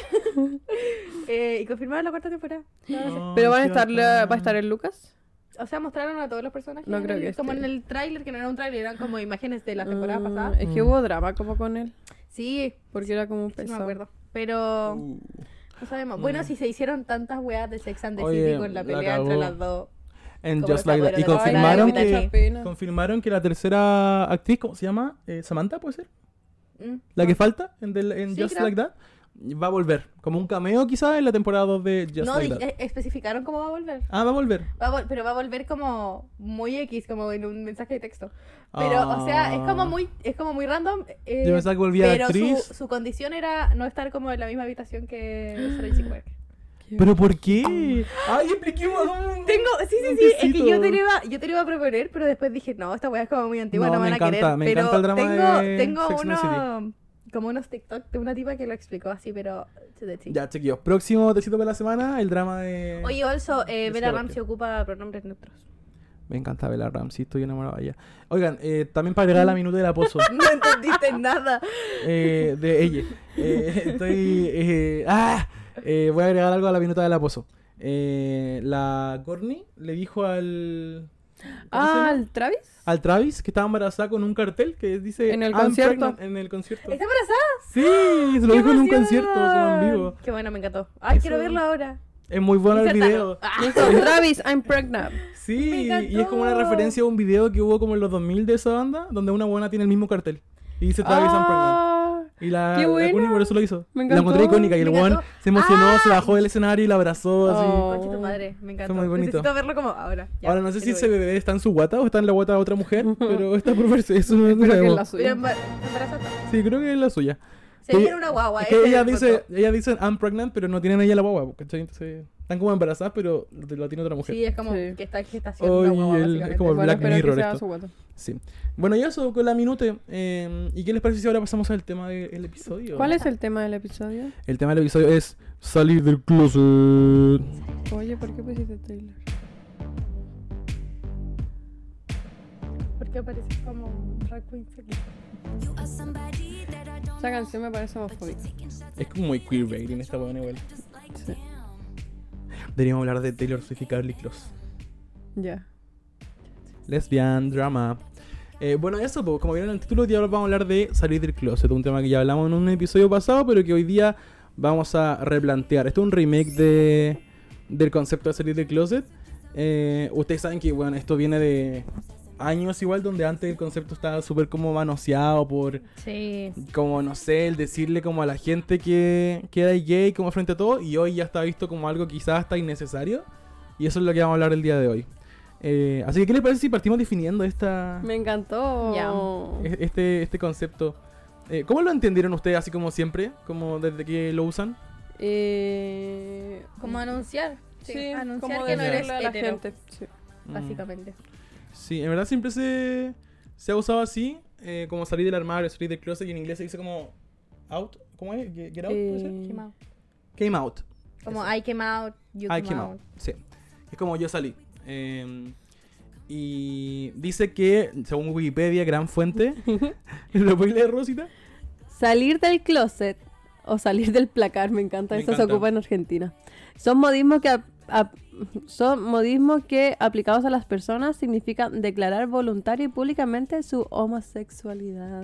eh, y confirmaron la cuarta temporada. No, Pero van a estar, la- va a estar el Lucas. o sea, mostraron a todos los personajes. No en creo el- que Como esté. en el tráiler, que no era un tráiler, eran como imágenes de la temporada Ah, pasada. Es que Mm. hubo drama como con él. Sí, Porque era como un sí me pesado. acuerdo. Pero Uh. no sabemos. Bueno, Mm. si se hicieron tantas weas de Sex and the Oye, City con la la pelea entre cagó. las dos. En Como Just esa Like That. buena Y de la confirmaron Ay, me da que, mucha pena. confirmaron que la tercera actriz, ¿cómo se llama? Eh, ¿Samantha puede ser? Mm. ¿La que falta en, del- en Sí, Just creo. Like That? Va a volver. Como un cameo quizás en la temporada dos de Just No, Like di- That. eh, especificaron cómo va a volver. Ah, va a volver. Va a vol- pero va a volver como muy X, como en un mensaje de texto. Pero, o sea, es Ah. como muy, es como muy random. eh, Yo pensaba que volvía de pero actriz. Su, su condición era no estar como en la misma habitación que Sarah Jessica Parker. ¿Pero por qué? ¡Ay, expliquemos! un- Tengo, sí, sí, un sí, es que besito. yo te, lo iba, yo te lo iba a proponer, pero después dije, no, esta weá es como muy antigua, No, no, me van a encanta, querer. me pero encanta el drama tengo, de tengo Sex and the uno, como unos TikTok de una tipa que lo explicó así, pero to the T. Ya, chequeos. Próximo tecito para la semana, el drama de... Oye, also, eh, de Vera Jessica Ramsey ocupa pronombres neutros. Me encanta Bella Ramsey, estoy enamorado de ella. Oigan, eh, también para agregar la minuta de la pozo. No entendiste nada. eh, de ella. Eh, estoy... eh, ¡Ah! Eh, voy a agregar algo a la minuta de la pozo. Eh, la Courtney le dijo al... ¿cómo se Ah, llama? ¿al Travis? Al Travis que estaba embarazada con un cartel que dice... En el "I'm concierto". pregnant", En el concierto. ¿Está embarazada? Sí, se lo ¡Qué dijo en un emoción! concierto, como en vivo. Qué bueno, me encantó. Ay, Eso- quiero verlo ahora. Es muy bueno el Insértalo. video. Ah. Dijo, Travis, I'm pregnant. Me Sí, encantó. y es como una referencia a un video que hubo como en los dos mil de esa banda, donde una buena tiene el mismo cartel. Y dice Travis I'm pregnant. Ah, Y la, qué la buena. Courtney por eso lo hizo. Me La encontré encantó. icónica y el Me weón encantó. se emocionó, Ah. se bajó del escenario y la abrazó así. Oh. Concha tu madre, me encantó. muy bonito. Necesito verlo como ahora. Ya, Ahora no sé si anyway. ese bebé está en su guata o está en la guata de otra mujer, pero está por verse. Eso no Espero que es sabemos. la Pero suya. embar- embarazada. Sí, creo que es la suya. Se Que- viene una guagua, Es que ese ella es el dice, punto. ella dice I'm pregnant, pero no tienen ella la guagua, ¿cachai? Entonces están como embarazadas, pero la tiene otra mujer. Sí, es como Sí. que está en gestación Oye, una guagua, el- es básicamente. como Bueno, Black espero Mirror que sea esto. su guata. Sí. Bueno, y eso con la minute. Eh, ¿Y qué les parece si ahora pasamos al tema del episodio? ¿Cuál es el tema del episodio? El tema del episodio es salir del closet. Oye, ¿por qué pusiste Taylor? Porque apareces como drag queen aquí. Esa canción me parece homofóbica. Es como muy queerbaiting esta buena igual. Sí. Deberíamos hablar de Taylor Swift y Carly Close. Ya. Lesbian drama. Eh, bueno, eso, pues, como vieron en el título, ya vamos a hablar de salir del closet. Un tema que ya hablamos en un episodio pasado, pero que hoy día vamos a replantear. Esto es un remake de, del concepto de salir del closet. Eh, ustedes saben que, bueno, esto viene de años igual, donde antes el concepto estaba súper como manoseado por, Sí. como, no sé, el decirle como a la gente que, que era gay, como frente a todo, y hoy ya está visto como algo quizás hasta innecesario. Y eso es lo que vamos a hablar el día de hoy. Eh, así que, ¿qué les parece si partimos definiendo esta, Me encantó. Ya. este, este concepto? Eh, ¿Cómo lo entendieron ustedes así como siempre? Como desde que lo usan. Eh, Como anunciar. sí, anunciar como que no eres decirle a la hetero, gente. Sí. Mm. básicamente. Sí, en verdad siempre se, se ha usado así, eh, como salir del armario, salir del closet, y en inglés se dice como out, ¿cómo es? Get, get out, ¿puede ser? Eh, Came out. Came out. Como Eso. I came out, you I came, came out. out. Sí. Es como yo salí. Eh, y dice que, según Wikipedia, gran fuente, ¿lo puedes leer, Rosita? Salir del closet o salir del placar, me encanta, Me eso se encanta. ocupa en Argentina. Son modismos que ap- ap- son modismos que aplicados a las personas significan declarar voluntaria y públicamente su homosexualidad.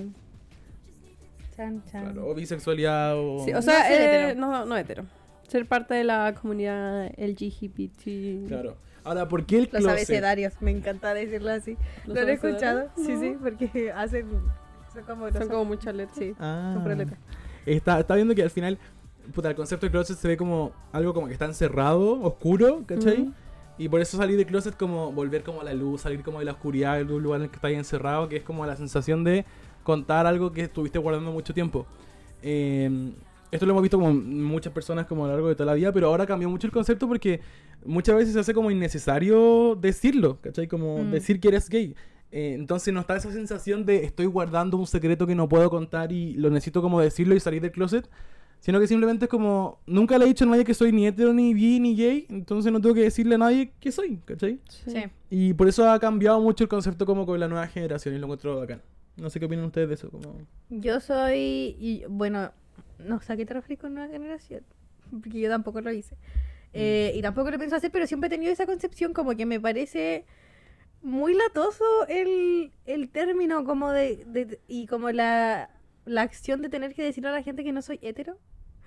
Chan, chan. Claro, o bisexualidad o... Sí, o No sea, ser eh, hetero. no, no hetero. Ser parte de la comunidad L G B T. Claro. Ahora, ¿por qué el Los closet? abecedarios, me encanta decirlo así. ¿Los ¿Lo han abecedarios? escuchado? Sí, No. sí, porque hacen... Son como... Son los- como muchas letras. Sí, Ah. son puras letras. Está, está viendo que al final, puta, el concepto de closet se ve como algo como que está encerrado, oscuro, ¿cachai? Ujú. Y por eso salir de closet como volver como a la luz, salir como de la oscuridad, de un lugar en el que estás encerrado, que es como la sensación de contar algo que estuviste guardando mucho tiempo. Eh, esto lo hemos visto como muchas personas como a lo largo de toda la vida, pero ahora cambió mucho el concepto porque muchas veces se hace como innecesario decirlo, ¿cachai? Como Mm. decir que eres gay. Eh, entonces no está esa sensación de estoy guardando un secreto que no puedo contar y lo necesito como decirlo y salir del closet, sino que simplemente es como nunca le he dicho a nadie que soy ni hetero, ni bi, ni gay, entonces no tengo que decirle a nadie que soy, ¿cachai? Sí. Y por eso ha cambiado mucho el concepto como con la nueva generación y lo encuentro bacán. No sé qué opinan ustedes de eso. Como... Yo soy... y, bueno, no sé a qué te refieres con nueva generación. Porque yo tampoco lo hice. Eh, y tampoco lo pienso hacer, pero siempre he tenido esa concepción como que me parece muy latoso el, el término como de, de- y como la, la acción de tener que decirle a la gente que no soy hetero.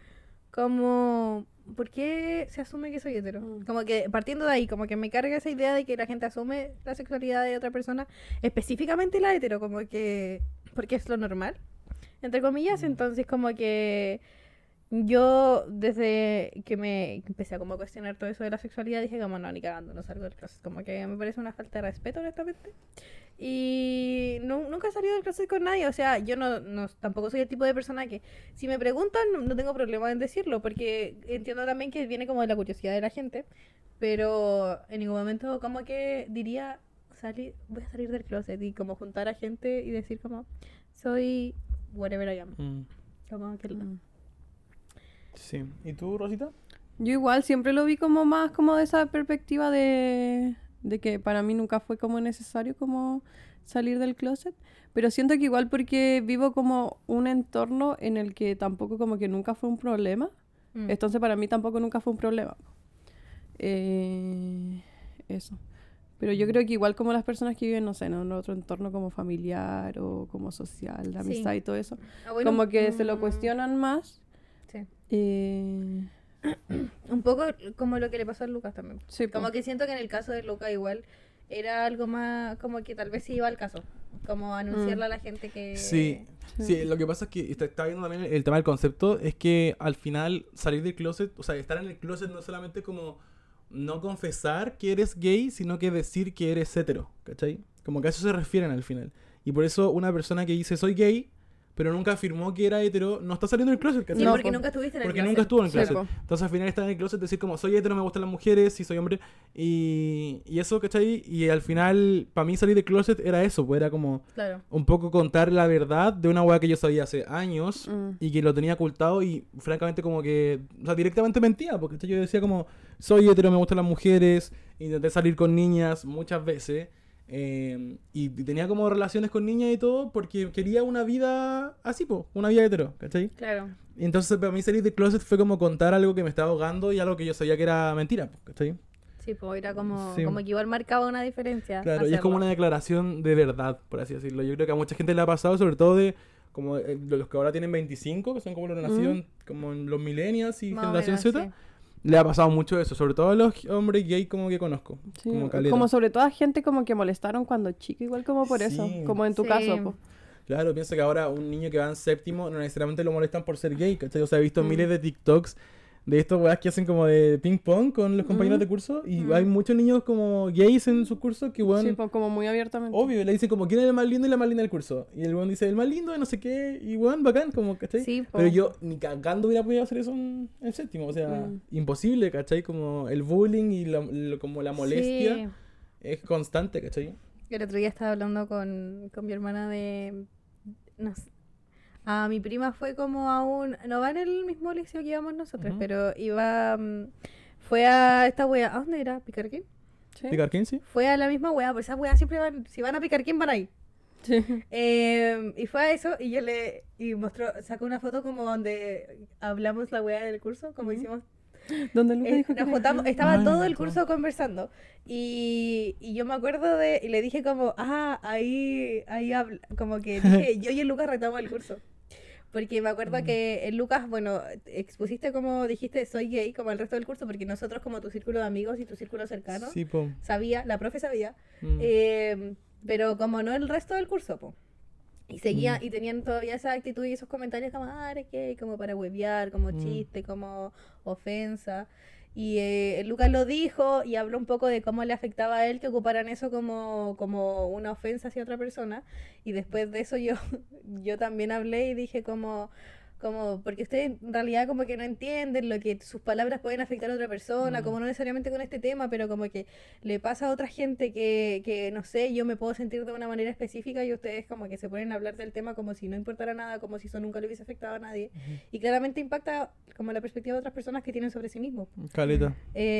Como, ¿por qué se asume que soy hetero? Mm. Como que partiendo de ahí, como que me carga esa idea de que la gente asume la sexualidad de otra persona, específicamente la hetero, como que, porque es lo normal, entre comillas. Mm. Entonces como que yo desde que me empecé a como cuestionar todo eso de la sexualidad dije como no, ni cagando, no salgo del closet, como que me parece una falta de respeto honestamente. Y no, nunca he salido del closet con nadie, o sea, yo no, no tampoco soy el tipo de persona que si me preguntan no, no tengo problema en decirlo, porque entiendo también que viene como de la curiosidad de la gente, pero en ningún momento como que diría salir, voy a salir del closet y como juntar a gente y decir como soy whatever I am. Mm, Como que Mm. sí. ¿Y tú, Rosita? Yo igual siempre lo vi como más como de esa perspectiva de, de que para mí nunca fue como necesario como salir del closet, pero siento que igual porque vivo como un entorno en el que tampoco como que nunca fue un problema, Mm. entonces para mí tampoco nunca fue un problema. Eh, eso. Pero yo creo que igual como las personas que viven, no sé, en otro entorno como familiar o como social, de Sí. amistad y todo eso, Ah, bueno, como que se lo mm, cuestionan más. sí. Eh, Un poco como lo que le pasó a Lucas también. sí, po. Como que siento que en el caso de Lucas igual era algo más como que tal vez sí iba al caso. Como anunciarle Mm. a la gente que... Sí. Sí, lo que pasa es que está, está viendo también el, el tema del concepto, es que al final salir del closet, o sea, estar en el closet no es solamente como no confesar que eres gay, sino que decir que eres hetero, ¿cachai? Como que a eso se refieren al final. Y por eso una persona que dice soy gay, pero nunca afirmó que era hetero, no está saliendo del closet, ¿cachai? Sí, No, porque po. nunca estuviste en el Porque closet. nunca estuvo en el Sí, closet. po. Entonces al final está en el closet decir como soy hetero, me gustan las mujeres, sí soy hombre. Y, y eso, ¿cachai? Y al final, para mí salir del closet era eso, pues era como Claro. un poco contar la verdad de una weá que yo sabía hace años Mm. y que lo tenía ocultado y francamente como que, o sea, directamente mentía, porque ¿cachai? Yo decía como soy hetero, me gustan las mujeres, intenté salir con niñas muchas veces. Eh, y tenía como relaciones con niñas y todo porque quería una vida así, po, una vida hetero, ¿cachai? Claro. Y entonces para mí salir del closet fue como contar algo que me estaba ahogando y algo que yo sabía que era mentira, po, ¿cachai? Sí, pues era como, Sí. como que igual marcaba una diferencia. Claro, y es como hacerlo. una declaración de verdad, por así decirlo. Yo creo que a mucha gente le ha pasado, sobre todo de como eh, de los que ahora tienen veinticinco, que son como los nacidos como en los millennials y Más o generación menos, Z. sí. Le ha pasado mucho eso, sobre todo a los hombres gay como que conozco. Sí, como como, caleta. sobre todo a gente como que molestaron cuando chico, igual como por eso, Sí. como en tu Sí. caso. Po. Claro, pienso que ahora un niño que va en séptimo no necesariamente lo molestan por ser gay, ¿cachai? O sea, he visto Mm. miles de TikToks de estos weas que hacen como de ping pong con los compañeros Mm. de curso y Mm. hay muchos niños como gays en sus cursos que, weón, Sí, po, como muy abiertamente. obvio, le dicen como quién es el más lindo y la más linda del curso. Y el weón dice el más lindo y no sé qué, y weón, bacán, como, ¿cachai? Sí, po. Pero yo ni cagando hubiera podido hacer eso en, en séptimo, o sea, Mm. imposible, ¿cachai? Como el bullying y la- lo- como la molestia Sí. es constante, ¿cachai? El otro día estaba hablando con, con mi hermana de... No sé. A mi prima fue como a un... No va en el mismo liceo que íbamos nosotros, Ujú. pero iba... mm, Fue a esta wea... ¿A dónde era? ¿Picarquín? Sí. ¿Picar quién sí? Fue a la misma wea, pues esas weas siempre van... Si van a Picarquín, van ahí. Sí. Eh, y fue a eso y yo le... Y mostró... Sacó una foto como donde hablamos la wea del curso, como Ujú. hicimos... Donde Luca Eh, dijo que nos era juntamos, gay. estaba Ay, todo me el acuerdo. curso conversando y, y yo me acuerdo de, y le dije como, ah, ahí, ahí habla, como que dije, yo y el Lucas retamos el curso. Porque me acuerdo que el Lucas, bueno, expusiste como dijiste, soy gay, como el resto del curso, porque nosotros como tu círculo de amigos y tu círculo cercano, Sí, po. sabía, la profe sabía, Mm. eh, pero como no el resto del curso, po. Y seguía, Mm. y tenían todavía esa actitud y esos comentarios como, ah, eres gay, como para huevear, como Mm. chiste, como ofensa. Y eh, Lucas lo dijo y habló un poco de cómo le afectaba a él que ocuparan eso como, como una ofensa hacia otra persona. Y después de eso yo, yo también hablé y dije como, como, porque ustedes en realidad como que no entienden lo que sus palabras pueden afectar a otra persona, Mm. como no necesariamente con este tema, pero como que le pasa a otra gente que, que, no sé, yo me puedo sentir de una manera específica y ustedes como que se ponen a hablar del tema como si no importara nada, como si eso nunca le hubiese afectado a nadie. Y claramente impacta como la perspectiva de otras personas que tienen sobre sí mismos. Caleta.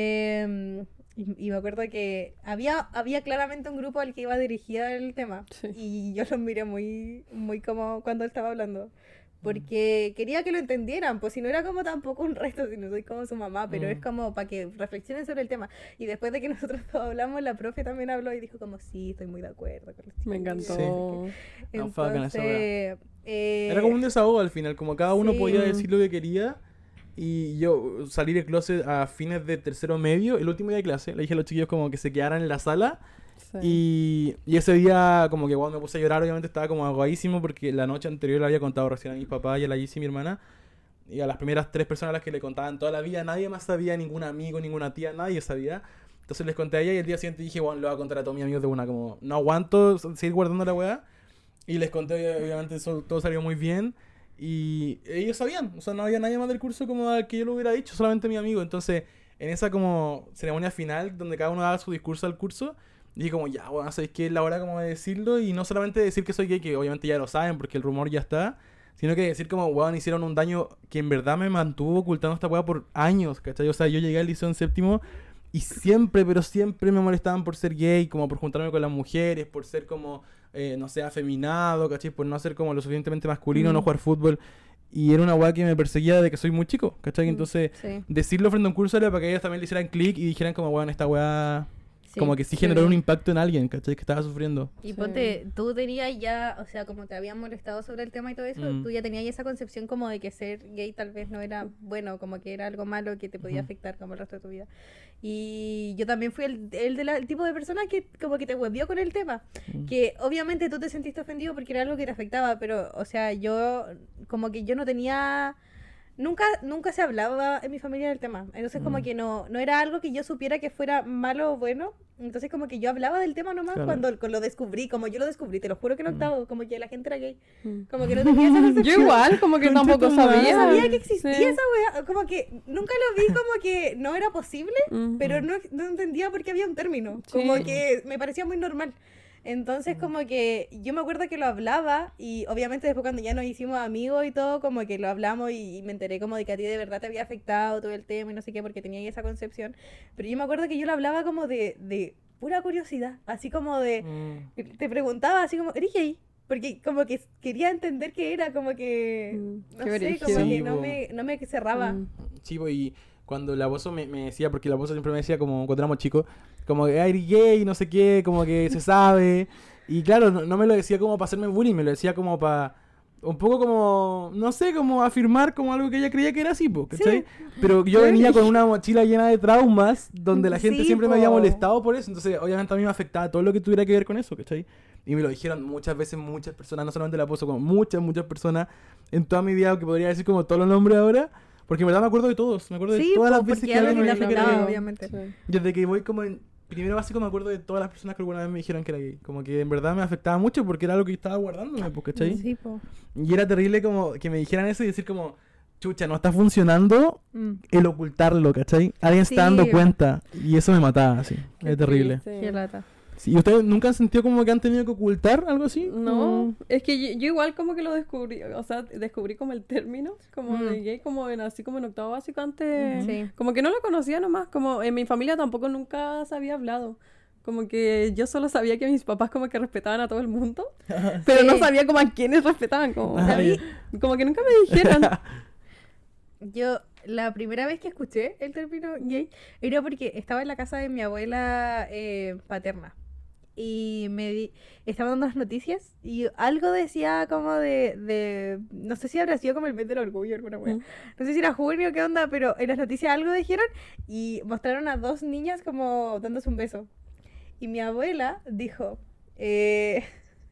Eh, y, y me acuerdo que había, había claramente un grupo al que iba dirigida el tema. Sí. Y yo los miré muy, muy como cuando él estaba hablando. Porque quería que lo entendieran, pues si no era como tampoco un resto, si no soy como su mamá, pero Mm. es como para que reflexionen sobre el tema. Y después de que nosotros todos hablamos, la profe también habló y dijo como, sí, estoy muy de acuerdo con los Me chiquillos", encantó. no sé qué. No, bacán esa wea. Entonces, eh, Era como un desahogo al final, como cada uno sí. podía decir lo que quería. Y yo salí del closet a fines de tercero medio, el último día de clase, le dije a los chiquillos como que se quedaran en la sala. Sí. Y, y ese día como que cuando me puse a llorar, obviamente estaba como aguadísimo porque la noche anterior le había contado recién a mis papás y a la Gizzy, mi hermana. Y a las primeras tres personas a las que le contaban toda la vida, nadie más sabía, ningún amigo, ninguna tía, nadie sabía. Entonces les conté a ella y el día siguiente dije, bueno, lo voy a contar a todos mis amigos de una, como no aguanto seguir guardando la weá. Y les conté, obviamente eso, todo salió muy bien. Y ellos sabían, o sea, no había nadie más del curso como al que yo lo hubiera dicho, solamente mi amigo. Entonces, en esa como ceremonia final, donde cada uno daba su discurso al curso, dije como, ya, bueno, ¿sabéis qué? Es la hora como de decirlo y no solamente decir que soy gay, que obviamente ya lo saben porque el rumor ya está, sino que decir como, weón, hicieron un daño que en verdad me mantuvo ocultando esta weá por años, ¿cachai? O sea, yo llegué al liceo en séptimo y siempre, pero siempre me molestaban por ser gay, como por juntarme con las mujeres, por ser como, eh, no sé, afeminado, ¿cachai? Por no ser como lo suficientemente masculino, Mm. no jugar fútbol. Y era una weá que me perseguía desde que soy muy chico, ¿cachai? Mm. Entonces, sí, decirlo frente a un curso era para que ellos también le hicieran clic y dijeran como, weón, esta weá... sí. Como que sí sí. generó un impacto en alguien, ¿cachai? Que estaba sufriendo. Y Sí. ponte, tú tenías ya, o sea, como te habían molestado sobre el tema y todo eso, Mm. tú ya tenías esa concepción como de que ser gay tal vez no era bueno, como que era algo malo que te podía Ujú. afectar como el resto de tu vida. Y yo también fui el, el, de la- el tipo de persona que como que te huevió con el tema. Mm. Que obviamente tú te sentiste ofendido porque era algo que te afectaba, pero, o sea, yo como que yo no tenía... nunca, nunca se hablaba en mi familia del tema. Entonces, como Mm. que no, no era algo que yo supiera que fuera malo o bueno. Entonces, como que yo hablaba del tema nomás Claro. cuando, cuando lo descubrí. Como yo lo descubrí, te lo juro que en Mm. octavo, como que la gente era gay. Mm. Como que no tenía esa concepción. Yo igual, como que Concha tampoco tu madre. sabía. No sabía que existía Sí. esa wea. Como que nunca lo vi como que no era posible, Ujú. pero no, no entendía por qué había un término. Sí. Como que me parecía muy normal. Entonces, como que yo me acuerdo que lo hablaba y obviamente después cuando ya nos hicimos amigos y todo, como que lo hablamos y, y me enteré como de que a ti de verdad te había afectado todo el tema y no sé qué, porque tenía ahí esa concepción. Pero yo me acuerdo que yo lo hablaba como de, de pura curiosidad, así como de, Mm. te preguntaba así como, ¿eres gay? Porque como que quería entender qué era, como que, Mm, no qué sé, brígido. como Sí, que no po. me, no me cerraba. Mm. Sí, pues, y cuando la voz me, me decía, porque la voz siempre me decía como cuando éramos chicos, como que ay, eres gay, no sé qué, como que se sabe. Y claro, no, no me lo decía como para hacerme bullying, me lo decía como para un poco como, no sé, como afirmar como algo que ella creía que era así, po, ¿cachai? Pero yo Qué venía con brígido. una mochila llena de traumas donde la gente Sí, siempre me había po. molestado por eso, entonces obviamente a mí me afectaba todo lo que tuviera que ver con eso, ¿cachai? Y me lo dijeron muchas veces muchas personas, no solamente la Pozo, como muchas, muchas personas en toda mi vida, que podría decir como todos los nombres ahora, porque en verdad me acuerdo de todos, me acuerdo de Sí, todas po, las veces porque que algo alguien que me te dijo que era afectaba, gay. obviamente. Sí. Desde que voy como en primero básico me acuerdo de todas las personas que alguna vez me dijeron que era gay. Como que en verdad me afectaba mucho porque era algo que yo estaba guardándome, pues, ¿cachai? Sí, po. Y era terrible como que me dijeran eso y decir como, chucha, no está funcionando Mm. el ocultarlo, ¿cachai? Alguien se está Sí. dando cuenta y eso me mataba, así. Qué Es terrible. triste. Qué lata. Sí, ¿y ustedes nunca han sentido como que han tenido que ocultar algo así? No, es que yo, yo igual como que lo descubrí, o sea, descubrí como el término, como Mm. de gay, como en así como en octavo básico antes, Sí. como que no lo conocía nomás, como en mi familia tampoco nunca se había hablado, como que yo solo sabía que mis papás como que respetaban a todo el mundo, pero Sí. no sabía como a quiénes respetaban, como, Ah, A mí- ya. como que nunca me dijeron. Yo, la primera vez que escuché el término gay era porque estaba en la casa de mi abuela eh, paterna. Y me di, estaba dando las noticias y algo decía como de, de, no sé si habrá sido como el mes del orgullo, alguna wea. Mm. No sé si era junio o qué onda, pero en las noticias algo dijeron y mostraron a dos niñas como dándose un beso. Y mi abuela dijo, eh,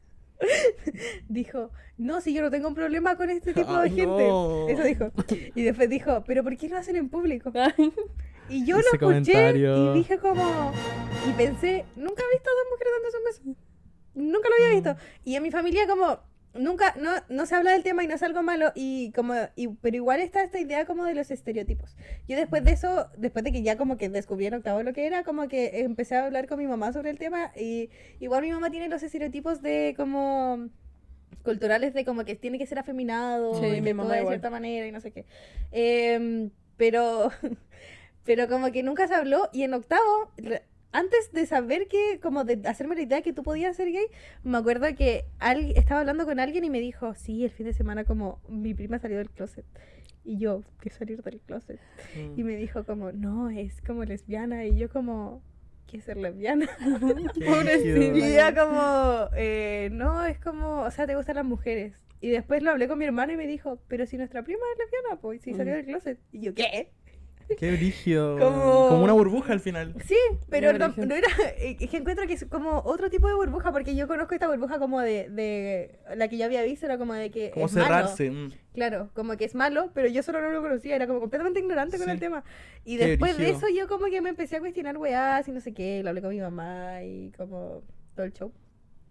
dijo, no, si yo no tengo un problema con este tipo de Ay, gente. no. Eso dijo. Y después dijo, pero ¿por qué lo hacen en público? Ay, Y yo Ese lo escuché comentario. y dije como... Y pensé, nunca he visto a dos mujeres dándose un beso. Nunca lo había visto. Y en mi familia como... Nunca, no, no se habla del tema y no es algo malo, y como, y, pero igual está esta idea como de los estereotipos. Yo después de eso, después de que ya como que descubrí en octavo lo que era, como que empecé a hablar con mi mamá sobre el tema, y igual mi mamá tiene los estereotipos de como culturales de como que tiene que ser afeminado, Sí, y mi que mamá actúa de igual. cierta manera y no sé qué. Em, pero, pero como que nunca se habló, y en octavo... re- Antes de saber que, como de hacerme la idea que tú podías ser gay, me acuerdo que al- estaba hablando con alguien y me dijo, sí, el fin de semana como mi prima salió del closet. Y yo, ¿qué salir del closet? Y me dijo como, no, es como lesbiana. Y yo como, ¿qué es ser lesbiana? Pobrecita. Y ella como, eh, no, es como, o sea, te gustan las mujeres. Y después lo hablé con mi hermano y me dijo, pero si nuestra prima es lesbiana, pues, si salió del closet. Y yo, ¿qué? Qué brígido. Como- Como una burbuja al final. Sí, pero Qué no, origen. no era. eh, Es que encuentro que es como otro tipo de burbuja, porque yo conozco esta burbuja como de. de la que yo había visto, era como de que. Como es malo. cerrarse. mm. Claro, como que es malo, pero yo solo no lo conocía, era como completamente ignorante con Sí. el tema. Y Qué después de brígido. eso yo como que me empecé a cuestionar weás y no sé qué, lo hablé con mi mamá y como todo el show.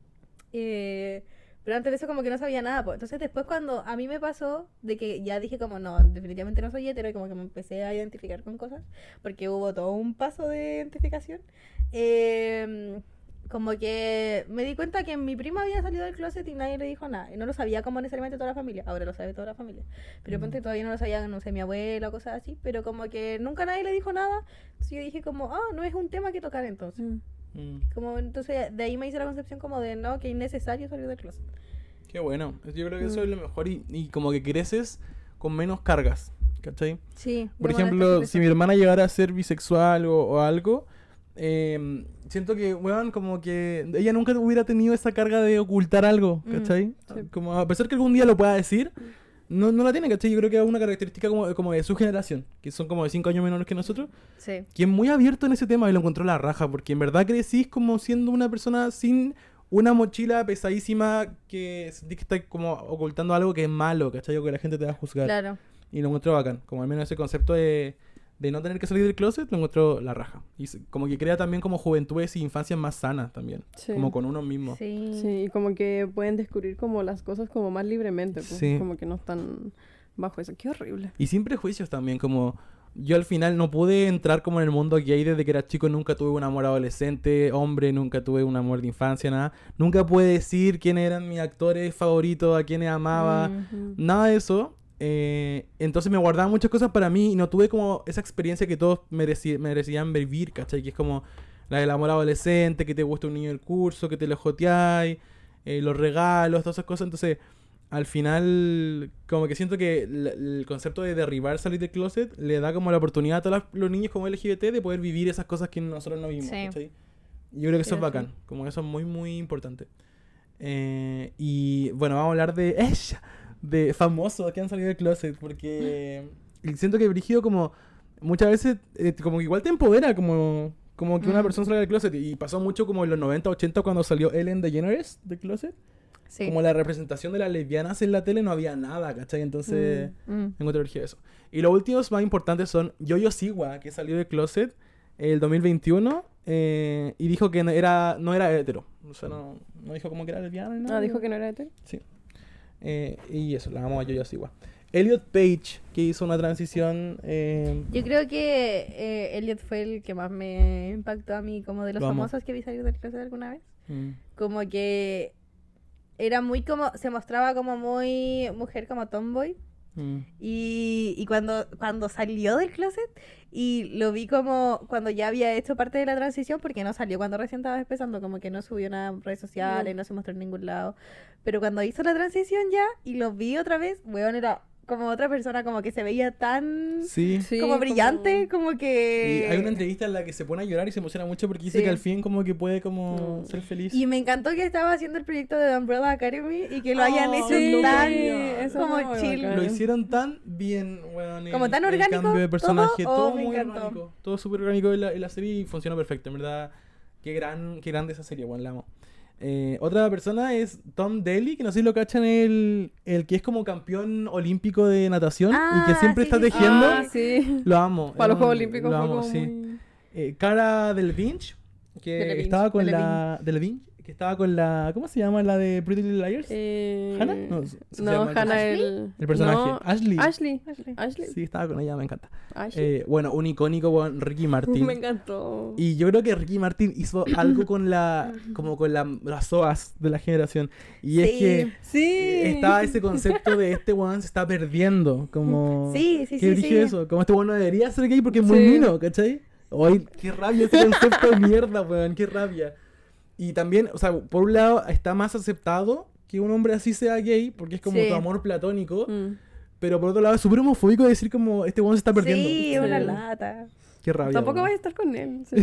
Eh, pero antes de eso como que no sabía nada, pues. Entonces después cuando a mí me pasó de que ya dije como no, definitivamente no soy hetero, y como que me empecé a identificar con cosas, porque hubo todo un paso de identificación. Eh, como que me di cuenta que mi prima había salido del closet y nadie le dijo nada. Y no lo sabía como necesariamente toda la familia. Ahora lo sabe toda la familia. Pero Mm. ponte todavía no lo sabía, no sé, mi abuela o cosas así. Pero como que nunca nadie le dijo nada. Entonces yo dije como, ah, no es un tema que tocar entonces. Mm. Mm. Como entonces de ahí me hice la concepción como de no, que es innecesario salir del closet. Qué bueno. Yo creo que eso Mm. es lo mejor y, y como que creces con menos cargas. ¿Cachai? Sí. Por ejemplo, si mi hermana llegara a ser bisexual o, o algo, eh, siento que, weón, como que ella nunca hubiera tenido esa carga de ocultar algo, Mm, ¿cachai? sí. Como a pesar que algún día lo pueda decir, no, no la tiene, ¿cachai? Yo creo que es una característica como, como de su generación, que son como de cinco años menores que nosotros, Sí. que es muy abierto en ese tema y lo encontró la raja, porque en verdad crecís como siendo una persona sin una mochila pesadísima que sentís que está como ocultando algo que es malo, ¿cachai? O que la gente te va a juzgar. Claro. Y lo encuentro bacán. Como al menos ese concepto de, de no tener que salir del closet, lo encuentro la raja. Y se- como que crea también como juventudes y infancias más sanas también. Sí. Como con uno mismo. Sí. Sí, y como que pueden descubrir como las cosas como más libremente, pues, Sí. como que no están bajo eso. Qué horrible. Y sin prejuicios también, como yo al final no pude entrar como en el mundo gay desde que era chico, nunca tuve un amor adolescente, hombre, nunca tuve un amor de infancia, nada. Nunca pude decir quiénes eran mis actores favoritos, a quiénes amaba, Ujú. nada de eso. Eh, entonces me guardaba muchas cosas para mí y no tuve como esa experiencia que todos mereci- merecían vivir, ¿cachai? Que es como la del amor adolescente, que te gusta un niño del curso, que te lo joteáis, eh, los regalos, todas esas cosas. Entonces, al final, como que siento que el, el concepto de derribar salir del closet le da como la oportunidad a todos las- los niños como L G B T de poder vivir esas cosas que nosotros no vimos, Sí. ¿cachai? Y yo creo que eso Sí, es bacán, como eso es muy, muy importante. Eh, y bueno, vamos a hablar de ella, de famosos que han salido del closet, porque siento que Brígido como muchas veces eh, como que igual te empodera como, como que una Mm. persona salga del closet. Y pasó mucho como en los noventa, ochenta cuando salió Ellen DeGeneres del closet. Sí. Como la representación de las lesbianas en la tele no había nada, ¿cachai? Entonces, Mm. encuentro brígido eso. Y los últimos más importantes son Yo-Yo Siwa, que salió del closet el dos mil veintiuno eh, y dijo que no era, no era hetero. O sea, no, no dijo como que era lesbiana ni nada. Ah, dijo que no era hetero. Sí. Eh, y eso, la amo a Yo-Yo Siwa. Elliot Page, que hizo una transición... eh, Yo creo que eh, Elliot fue el que más me impactó a mí, como de los Lo amo. famosos que vi salir del closet alguna vez. mm, Como que era muy como, se mostraba como muy mujer, como tomboy. mm. Y, y cuando, cuando salió del closet y lo vi como cuando ya había hecho parte de la transición, porque no salió cuando recién estaba empezando, como que no subió nada en redes sociales, No. no se mostró en ningún lado. Pero cuando hizo la transición ya y lo vi otra vez, weón, era como otra persona, como que se veía tan Sí. Sí, como brillante, como Y que... hay una entrevista en la que se pone a llorar y se emociona mucho porque dice Sí. que al fin como que puede como Mm. ser feliz. Y me encantó que estaba haciendo el proyecto de The Umbrella Academy y que lo hayan Oh, hecho sí, tan eso como fue muy chill. bacán. Lo hicieron tan bien, weón. Como el- tan el orgánico, cambio de personaje, todo, todo, oh, me muy encantó. orgánico. Todo súper orgánico en la, en la serie y funcionó perfecto, en verdad. Qué gran, qué grande esa serie, weón, la amo. Eh, otra persona es Tom Daly, que no sé si lo cachan, el, el que es como campeón olímpico de natación y que Ah, siempre sí, está sí, sí. tejiendo. Ah, sí. Lo amo. Para los es Juegos un- Olímpicos lo fue amo, como sí. muy... Eh, Cara Delevingne, que Delevingne, estaba con Delevingne. la... Delevingne, que estaba con la... ¿Cómo se llama la de Pretty Little Liars? Eh... ¿Hannah? No, se- se No, llama algo Hannah así. el... El personaje. No, Ashley. Ashley. Ashley. Ashley. Sí, estaba con ella, me encanta. Ashley. Eh, bueno, un icónico, weón, Ricky Martin. Me encantó. Y yo creo que Ricky Martin hizo algo con la... como con la, las O A S de la generación. Y es Sí. que Sí. estaba ese concepto de este weón se está perdiendo. Como... Sí, sí, ¿Qué sí, dije sí. eso? Como este weón no debería ser gay porque es muy Sí. mino, ¿cachai? Ay, qué rabia ese concepto de mierda, weón, qué rabia. Y también, o sea, por un lado está más aceptado que un hombre así sea gay porque es como Sí. tu amor platónico. Mm. Pero por otro lado es súper homofóbico decir como este weón se está perdiendo. Sí, Sí. una lata. Qué rabia. Tampoco weón. vas a estar con él. sí.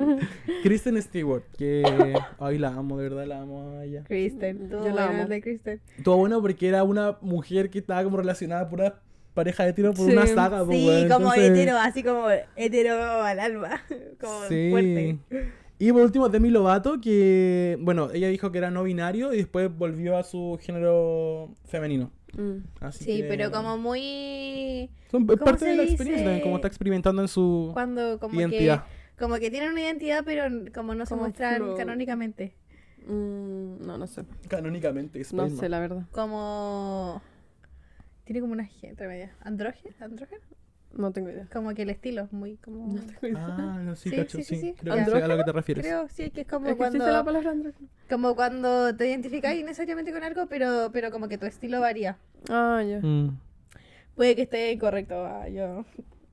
Kristen Stewart, que ay la amo, de verdad la amo a ella. Kristen, todo Yo la bueno amo. el de Kristen. Todo bueno porque era una mujer que estaba como relacionada por una pareja hetero por Sí. una saga, pues, Sí, weón. como Entonces- hetero, así como hetero al alma. Como Sí. fuerte. Y por último, Demi Lovato, que, bueno, ella dijo que era no binario y después volvió a su género femenino. Mm. Así Sí, que- pero como muy... Son es ¿cómo parte se de la dice? experiencia también, como está experimentando en su Cuando como identidad. que... Como que tienen una identidad, pero como no se Como muestran flu- canónicamente. Mm, no, no sé. Canónicamente, No Spider-Man. sé, la verdad. Como... Tiene como una gente media. ¿Andrógeno? ¿Andrógeno? No tengo idea. Como que el estilo es muy como... No tengo idea. Ah, no, sí, Sí, cacho, sí, sí. sí, sí. Creo que sé a lo que te ¿Andrógeno? refieres. Creo, sí, que es como Es que cuando... existe la palabra andrógeno. Como cuando te identificáis necesariamente con algo, pero, pero como que tu estilo varía. Ah, ya. Mm. Puede que esté incorrecto, ah, yo...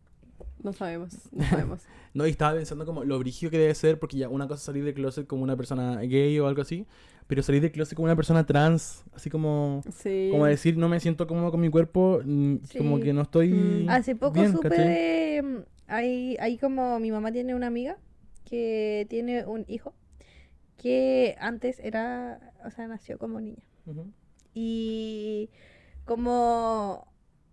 No sabemos. No sabemos. No, y estaba pensando como lo brígido que debe ser, porque ya una cosa es salir del closet como una persona gay o algo así, pero salir del closet como una persona trans, así como... Sí. Como decir, no me siento cómodo con mi cuerpo, mm, Sí. como que no estoy Mm. Hace poco bien, supe ¿cachai? de... mm, Hay, hay como... Mi mamá tiene una amiga que tiene un hijo que antes era... O sea, nació como niña. Ujú. Y como...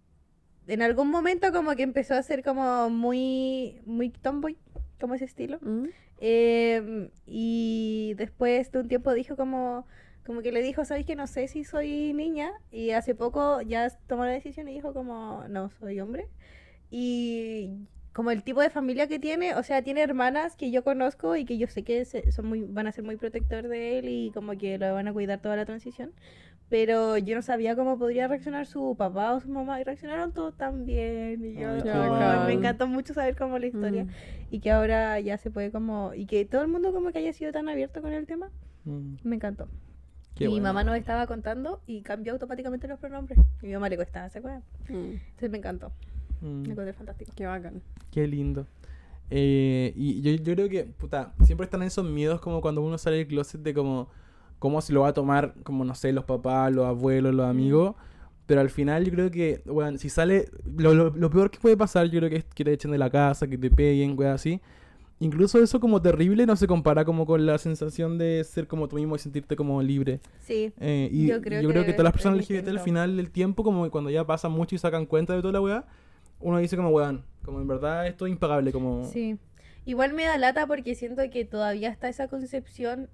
En algún momento como que empezó a ser como muy... Muy tomboy, como ese estilo. Mm. Em, y después de un tiempo dijo como... Como que le dijo, ¿sabéis que no sé si soy niña? Y hace poco ya tomó la decisión y dijo como, no, soy hombre. Y como el tipo de familia que tiene, o sea, tiene hermanas que yo conozco y que yo sé que se- son muy, van a ser muy protector de él y como que lo van a cuidar toda la transición. Pero yo no sabía cómo podría reaccionar su papá o su mamá y reaccionaron todos tan bien. Y yo, Ay, qué ay, bacán. me encantó mucho saber cómo la historia. Mm. Y que ahora ya se puede como... Y que todo el mundo como que haya sido tan abierto con el tema. Mm, Me encantó. qué y mi bueno. mamá nos estaba contando y cambió automáticamente los pronombres. Y mi mamá le cuesta esa cosa. Mm. Entonces me encantó. Mm, Me encontré fantástico. Qué bacán. qué lindo. Eh, y yo, yo creo que, puta, siempre están esos miedos como cuando uno sale del closet de como cómo se lo va a tomar, como no sé, los papás, los abuelos, los amigos. Pero al final yo creo que, bueno, si sale, lo, lo, lo peor que puede pasar yo creo que es que te echen de la casa, que te peguen, weón, así. Incluso eso como terrible no se compara como con la sensación de ser como tú mismo y sentirte como libre. Sí. Eh, y Yo creo yo creo que que todas las es personas L G B T al distinto. final del tiempo, como cuando ya pasa mucho y sacan cuenta de toda la weá, uno dice como, weón, como en verdad esto es impagable, como... Sí. Igual me da lata porque siento que todavía está esa concepción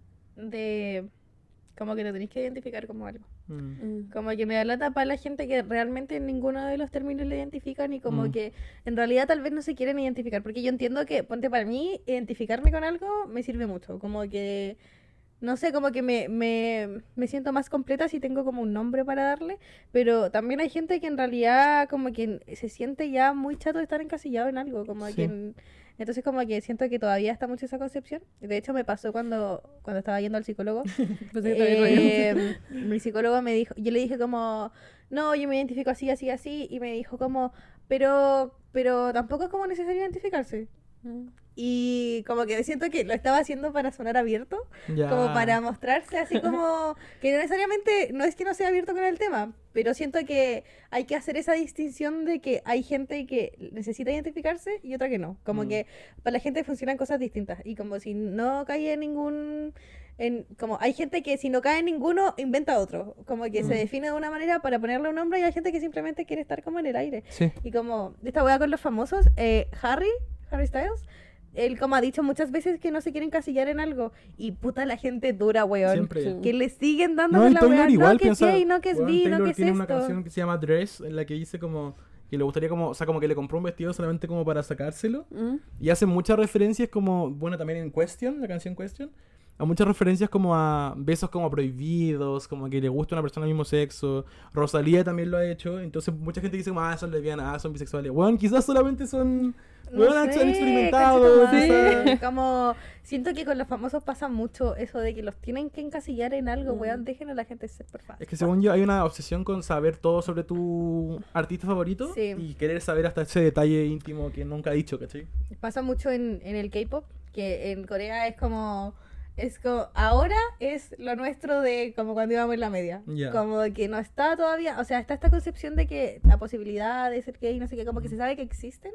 de como que te tenés que identificar como algo. Mm. Mm. Como que me da lata para la gente que realmente en ninguno de los términos le identifican y como Mm. que en realidad tal vez no se quieren identificar. Porque yo entiendo que, ponte, para mí, identificarme con algo me sirve mucho. Como que, no sé, como que me, me, me siento más completa si tengo como un nombre para darle. Pero también hay gente que en realidad como que se siente ya muy chato de estar encasillado en algo. Como Sí. que... en- Entonces como que siento que todavía está mucho esa concepción. De hecho me pasó cuando, cuando estaba yendo al psicólogo. Pensé que te habías reído. Eh, mi psicólogo me dijo, yo le dije como, no, yo me identifico así, así, así, y me dijo como, pero, pero tampoco es como necesario identificarse. Mm. Y como que siento que lo estaba haciendo para sonar abierto, Ya. como para mostrarse así como que no necesariamente, no es que no sea abierto con el tema, pero siento que hay que hacer esa distinción de que hay gente que necesita identificarse y otra que no. Como Mm. que para la gente funcionan cosas distintas y como si no cae en ningún... En, como hay gente que si no cae en ninguno inventa otro, como que se Mm. define de una manera para ponerle un nombre y hay gente que simplemente quiere estar como en el aire. Sí. Y como esta weá con los famosos, eh, Harry, Harry Styles, él como ha dicho muchas veces que no se quiere encasillar en algo. Y puta la gente dura, weón. Siempre. Sí. Que le siguen dando No, con y la Taylor weá. igual No que piensa... es gay, no que es weón, bi, no Taylor que es tiene esto. una canción que se llama Dress, en la que dice como... Que le gustaría como... O sea, como que le compró un vestido solamente como para sacárselo. Mm. Y hace muchas referencias como... Bueno, también en Question, la canción Question. A muchas referencias como a besos como prohibidos, como que le gusta a una persona del mismo sexo. Rosalía también lo ha hecho. Entonces mucha gente dice como, ah, son lesbianas, ah, son bisexuales. Bueno, quizás solamente son... No Bueno, sé, han experimentado. cacha tu madre. quizás- Como siento que con los famosos pasa mucho eso de que los tienen que encasillar en algo, Mm. weón. Dejen a la gente ser por favor. Es que según yo hay una obsesión con saber todo sobre tu artista favorito. Sí. Y querer saber hasta ese detalle íntimo que nunca ha dicho, ¿cachai? Pasa mucho en, en el K-pop, que en Corea es como, es como, ahora es lo nuestro de como cuando íbamos en la media. Ya. Como que no está todavía, o sea, está esta concepción de que la posibilidad de ser gay, no sé qué, como que se sabe que existen,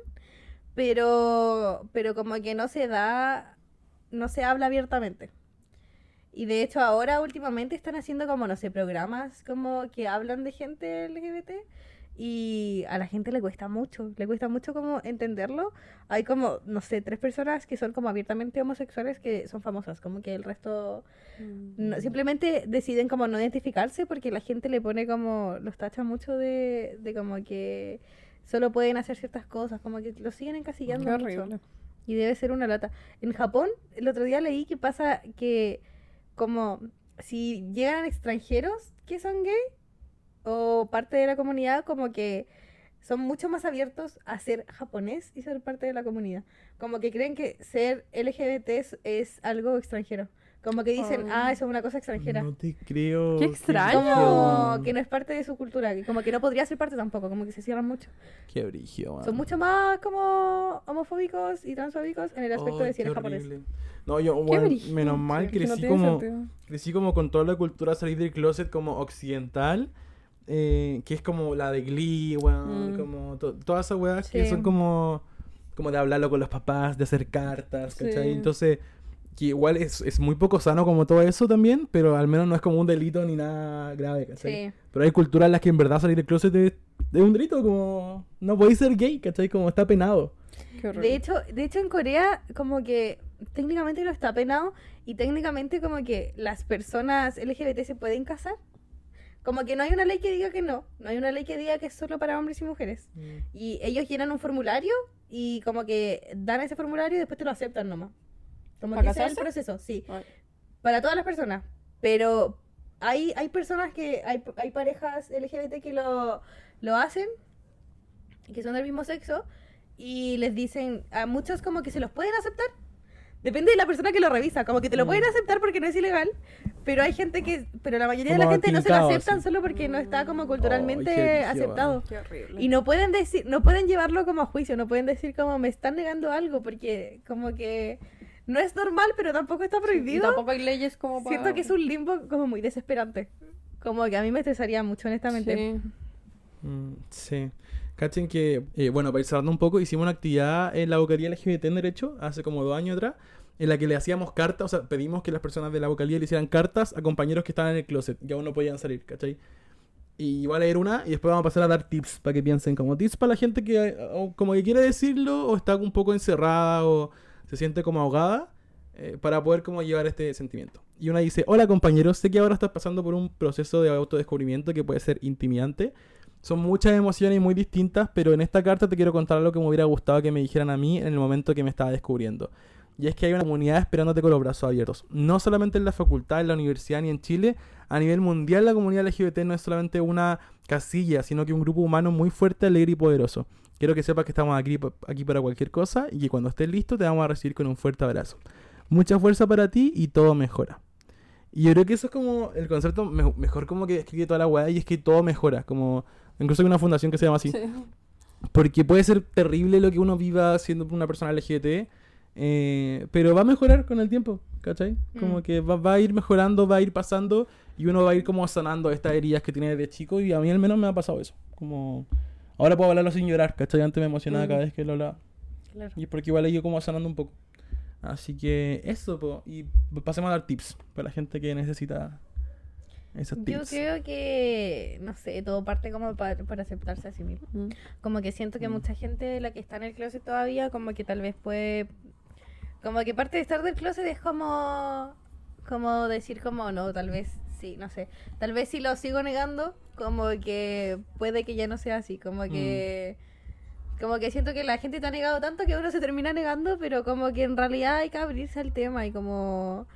pero, pero como que no se da, no se habla abiertamente. Y de hecho ahora últimamente están haciendo como, no sé, programas como que hablan de gente L G B T y a la gente le cuesta mucho, le cuesta mucho como entenderlo. Hay como, no sé, tres personas que son como abiertamente homosexuales que son famosas, como que el resto Mm. no- simplemente deciden como no identificarse porque la gente le pone como, los tacha mucho de, de como que solo pueden hacer ciertas cosas, como que los siguen encasillando Qué mucho. horrible. Y debe ser una lata. En Japón, el otro día leí que pasa que como si llegan extranjeros que son gay o parte de la comunidad, como que son mucho más abiertos a ser japonés y ser parte de la comunidad. Como que creen que ser L G B T es, es algo extranjero. Como que dicen, Oh. ah, eso es una cosa extranjera. No te creo. Qué extraño. Como que no es parte de su cultura, que como que no podría ser parte tampoco, como que se cierran mucho. Qué brígido, man. Son mucho más como homofóbicos y transfóbicos en el aspecto Ay, de si qué eres japonés. horrible. No, yo, Qué bueno, brígido, menos mal que no crecí tiene como... sentido. Crecí como con toda la cultura salir del closet como occidental. eh, que es como la de Glee, weón. Mm. Como to- todas esas weas que Sí. son como... Como de hablarlo con los papás, de hacer cartas, ¿cachai? Sí. Entonces... Que igual es, es muy poco sano como todo eso también, pero al menos no es como un delito ni nada grave, ¿cachai? Sí. Pero hay culturas en las que en verdad salir del closet es, es un delito, como... No podéis ser gay, ¿cachai? Como está penado. Qué horrible. De hecho, de hecho en Corea como que técnicamente no está penado y técnicamente como que las personas L G B T se pueden casar. Como que no hay una ley que diga que no, no hay una ley que diga que es solo para hombres y mujeres. Mm. Y ellos llenan un formulario y como que dan ese formulario y después te lo aceptan nomás. Como ¿Para que ese es el casarse? proceso, sí. Ay. Para todas las personas. Pero hay, hay personas que, hay, hay parejas L G B T que lo, lo hacen, que son del mismo sexo, y les dicen a muchos como que se los pueden aceptar. Depende de la persona que lo revisa, como que te lo Mm. pueden aceptar porque no es ilegal, pero hay gente que, pero la mayoría de Como la gente no se lo antinicado, aceptan así. solo porque no está como Ay, culturalmente qué brígido, aceptado. Qué horrible. Y no pueden decir, no pueden llevarlo como a juicio, no pueden decir como me están negando algo, porque como que no es normal, pero tampoco está Y prohibido. tampoco hay leyes como para... Siento que es un limbo como muy desesperante. Como que a mí me estresaría mucho, honestamente. Sí. Mm, sí. Cachen que, eh, bueno, para ir cerrando un poco, hicimos una actividad en la vocalía L G B T en Derecho, hace como dos años atrás, en la que le hacíamos cartas, o sea, pedimos que las personas de la vocalía le hicieran cartas a compañeros que estaban en el closet, que aún no podían salir, ¿cachai? Y voy a leer una y después vamos a pasar a dar tips para que piensen, como tips para la gente que eh, o como que quiere decirlo o está un poco encerrada o se siente como ahogada, eh, para poder como llevar este sentimiento. Y una dice: hola compañeros, sé que ahora estás pasando por un proceso de autodescubrimiento que puede ser intimidante. Son muchas emociones y muy distintas, pero en esta carta te quiero contar algo que me hubiera gustado que me dijeran a mí en el momento que me estaba descubriendo. Y es que hay una comunidad esperándote con los brazos abiertos. No solamente en la facultad, en la universidad ni en Chile. A nivel mundial la comunidad L G B T no es solamente una casilla, sino que un grupo humano muy fuerte, alegre y poderoso. Quiero que sepas que estamos aquí, aquí para cualquier cosa y que cuando estés listo te vamos a recibir con un fuerte abrazo. Mucha fuerza para ti y todo mejora. Y yo creo que eso es como el concepto me- mejor como que escribe toda la weá, y es que todo mejora. Como incluso hay una fundación que se llama así. Sí. Porque puede ser terrible lo que uno viva siendo una persona L G B T, eh, pero va a mejorar con el tiempo, ¿cachai? Como Mm. que va, va a ir mejorando, va a ir pasando y uno va a ir como sanando estas heridas que tiene desde chico, y a mí al menos me ha pasado eso. Como ahora puedo hablarlo sin llorar, ¿cachai? Antes me emocionaba Mm. cada vez que lo hablaba. Claro. Y es porque igual he ido como sanando un poco. Así que eso, po. Y pasemos a dar tips para la gente que necesita esos Yo tips. creo que, no sé, todo parte como para, para aceptarse a sí mismo. Mm. Como que siento que Mm. mucha gente, la que está en el closet todavía, como que tal vez puede... Como que parte de estar del closet es como... Como decir como, no, tal vez sí, no sé. Tal vez si lo sigo negando, como que puede que ya no sea así. Como que... Como que siento que la gente te ha negado tanto que uno se termina negando, pero como que en realidad hay que abrirse al tema y como...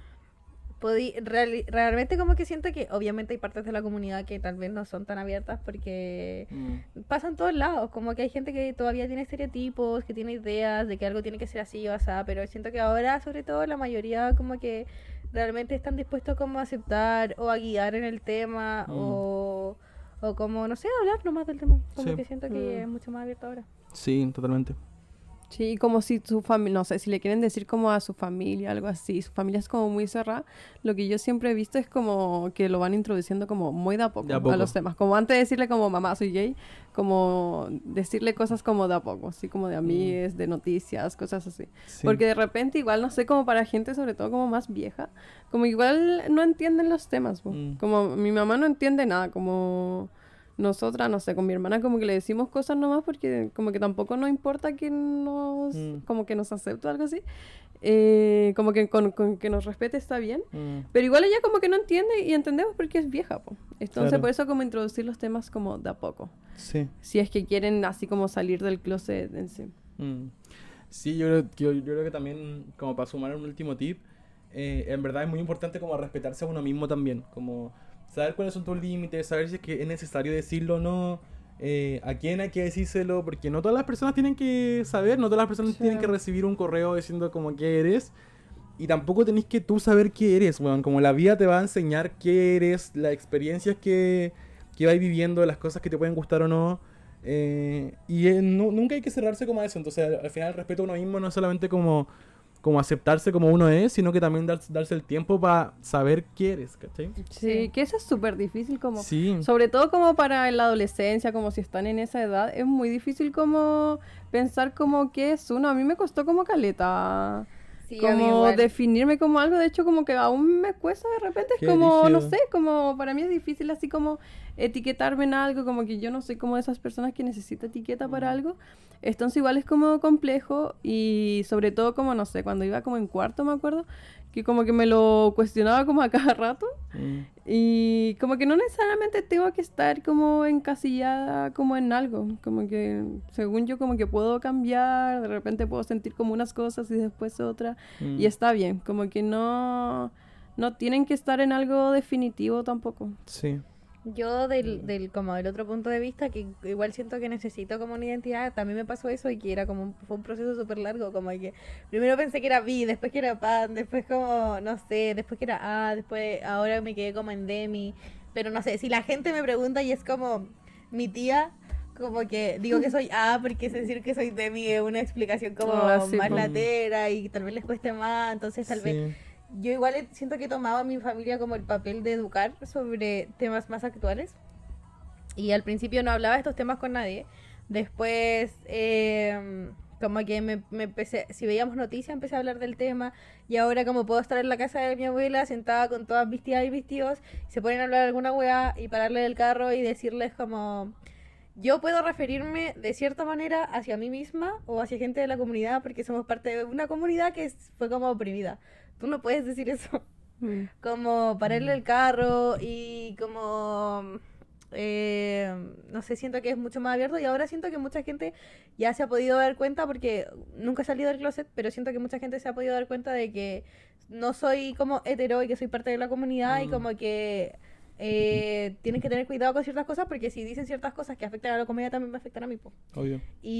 podí- reali- realmente como que siento que obviamente hay partes de la comunidad que tal vez no son tan abiertas porque Mm. pasa en todos lados, como que hay gente que todavía tiene estereotipos, que tiene ideas de que algo tiene que ser así o así, pero siento que ahora sobre todo la mayoría como que realmente están dispuestos como a aceptar o a guiar en el tema Mm. o, o como, no sé, hablar nomás del tema, como Sí. que siento que Mm. es mucho más abierto ahora. Sí, totalmente. Sí, como si su familia, no sé, si le quieren decir como a su familia, algo así, su familia es como muy cerrada, lo que yo siempre he visto es como que lo van introduciendo como muy de a poco, De a a, poco. los temas, como antes de decirle como mamá soy gay, como decirle cosas como de a poco, así como de amigues, de noticias, cosas así. Sí. Porque de repente igual, no sé, como para gente sobre todo como más vieja, como igual no entienden los temas, po. Mm. Como mi mamá no entiende nada, como... Nosotras, no sé, con mi hermana como que le decimos cosas nomás porque como que tampoco nos importa que nos, Mm. como que nos acepte o algo así. Eh, como que con, con que nos respete está bien. Mm. Pero igual ella como que no entiende y entendemos porque es vieja, po. Entonces Claro. por eso como introducir los temas como de a poco. Sí. Si es que quieren así como salir del closet en sí. Mm. Sí, yo creo, yo, yo creo que también, como para sumar un último tip, eh, en verdad es muy importante como respetarse a uno mismo también, como saber cuáles son tus límites, saber si es que es necesario decirlo o no, eh, a quién hay que decírselo, porque no todas las personas tienen que saber, no todas las personas Sí. tienen que recibir un correo diciendo como qué eres, y tampoco tenés que tú saber qué eres, weón, como la vida te va a enseñar qué eres, las experiencias que, que vais viviendo, las cosas que te pueden gustar o no. Eh, y eh, nu- nunca hay que cerrarse como a eso. Entonces, al, al final, el respeto a uno mismo no es solamente como, como aceptarse como uno es, sino que también dar- darse el tiempo para saber qué eres, ¿cachai? Sí, Sí. que eso es súper difícil como... Sí, Sobre todo como para la adolescencia, como si están en esa edad, es muy difícil como pensar como qué es uno. A mí me costó como caleta, Sí, a mí como igual. definirme como algo. De hecho, como que aún me cuesta de repente. Es Qué como, no brígido. sé, como para mí es difícil así como etiquetarme en algo, como que yo no soy como esas personas que necesitan etiqueta para algo. Entonces igual es como complejo y sobre todo como, no sé, cuando iba como en cuarto me acuerdo, que como que me lo cuestionaba como a cada rato Mm. y como que no necesariamente tengo que estar como encasillada como en algo, como que según yo como que puedo cambiar, de repente puedo sentir como unas cosas y después otras Mm. y está bien, como que no, no tienen que estar en algo definitivo tampoco. Sí. Yo del, del como del otro punto de vista, que igual siento que necesito como una identidad, también me pasó eso y que era como un, fue un proceso súper largo, como que primero pensé que era bi, después que era pan, después como, no sé, después que era A, después ahora me quedé como en demi, pero no sé, si la gente me pregunta y es como mi tía, como que digo que soy A porque es decir que soy demi es una explicación como Ah, sí, más po. latera y tal vez les cueste más, entonces tal vez Sí. yo igual he- siento que he tomado a mi familia como el papel de educar sobre temas más actuales. Y al principio no hablaba de estos temas con nadie. Después, eh, como que me, me empecé, si veíamos noticias, empecé a hablar del tema. Y ahora como puedo estar en la casa de mi abuela, sentada con todas mis tías y mis tíos, se ponen a hablar de alguna weá y pararle del carro y decirles como... Yo puedo referirme de cierta manera hacia mí misma o hacia gente de la comunidad porque somos parte de una comunidad que es- fue como oprimida. Tú no puedes decir eso. Mm. Como pararle el carro y como... eh, no sé, siento que es mucho más abierto y ahora siento que mucha gente ya se ha podido dar cuenta porque nunca he salido del closet, pero siento que mucha gente se ha podido dar cuenta de que no soy como hetero y que soy parte de la comunidad y Mm. como que eh, tienen que tener cuidado con ciertas cosas porque si dicen ciertas cosas que afectan a la comunidad también me afectan a mí, po. Obvio.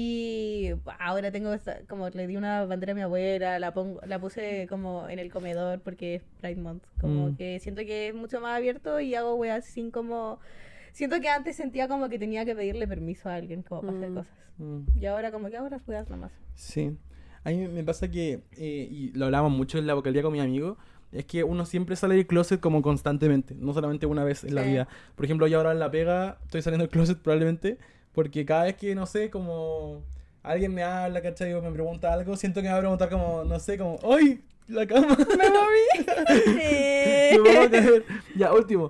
Y ahora tengo esta- como le di una bandera a mi abuela, la pongo, la puse como en el comedor porque es Pride Month, como Mm. que siento que es mucho más abierto y hago weas sin como siento que antes sentía como que tenía que pedirle permiso a alguien como para hacer Mm. cosas. Mm. Y ahora como que hago las weas nomás. Sí. A mí me pasa que, eh, y lo hablábamos mucho en la vocalía con mi amigo, es que uno siempre sale del closet como constantemente, no solamente una vez en la Sí. vida. Por ejemplo, yo ahora en la pega estoy saliendo del closet probablemente, porque cada vez que, no sé, como alguien me habla, ¿cachai? O me pregunta algo, siento que me va a preguntar como, no sé, como, ¡ay! La cama. Me moví. Me voy a caer. Ya, último.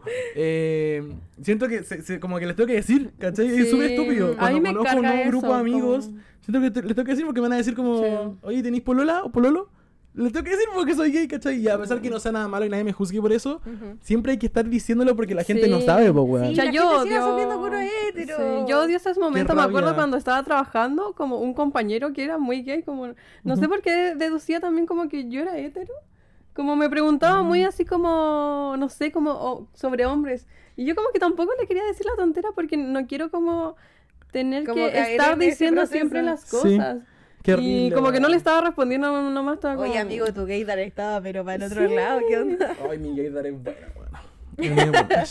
Eh, siento que se- se- como que les tengo que decir, ¿cachai? Es Sí. súper estúpido. A mí Cuando me conozco un carga nuevo grupo de eso, amigos, como- siento que te- les tengo que decir porque me van a decir como, Sí. oye, ¿tenéis polola o pololo? Les tengo que decir porque soy gay, ¿cachai? Y a pesar que no sea nada malo y nadie me juzgue por eso, Ujú. siempre hay que estar diciéndolo porque la gente no Sí. sabe, pues, weón. Sí, O sea, la yo gente sigue odio... asumiendo puro hétero. Sí, yo odio esos momentos. Me rabia. acuerdo cuando estaba trabajando, como un compañero que era muy gay, como... No sé Ujú. por qué deducía también como que yo era hétero. Como me preguntaba muy así como, no sé, como oh, sobre hombres. Y yo como que tampoco le quería decir la tontera porque no quiero como tener Como que caer estar en ese diciendo proceso. siempre las Sí. cosas. Qué y horrible, como que no weón. le estaba respondiendo, nomás estaba como... Oye, amigo, tu gaydar estaba pero para el otro Sí. lado, ¿qué onda? Ay, mi gaydar es buena, bueno. Es muy buena.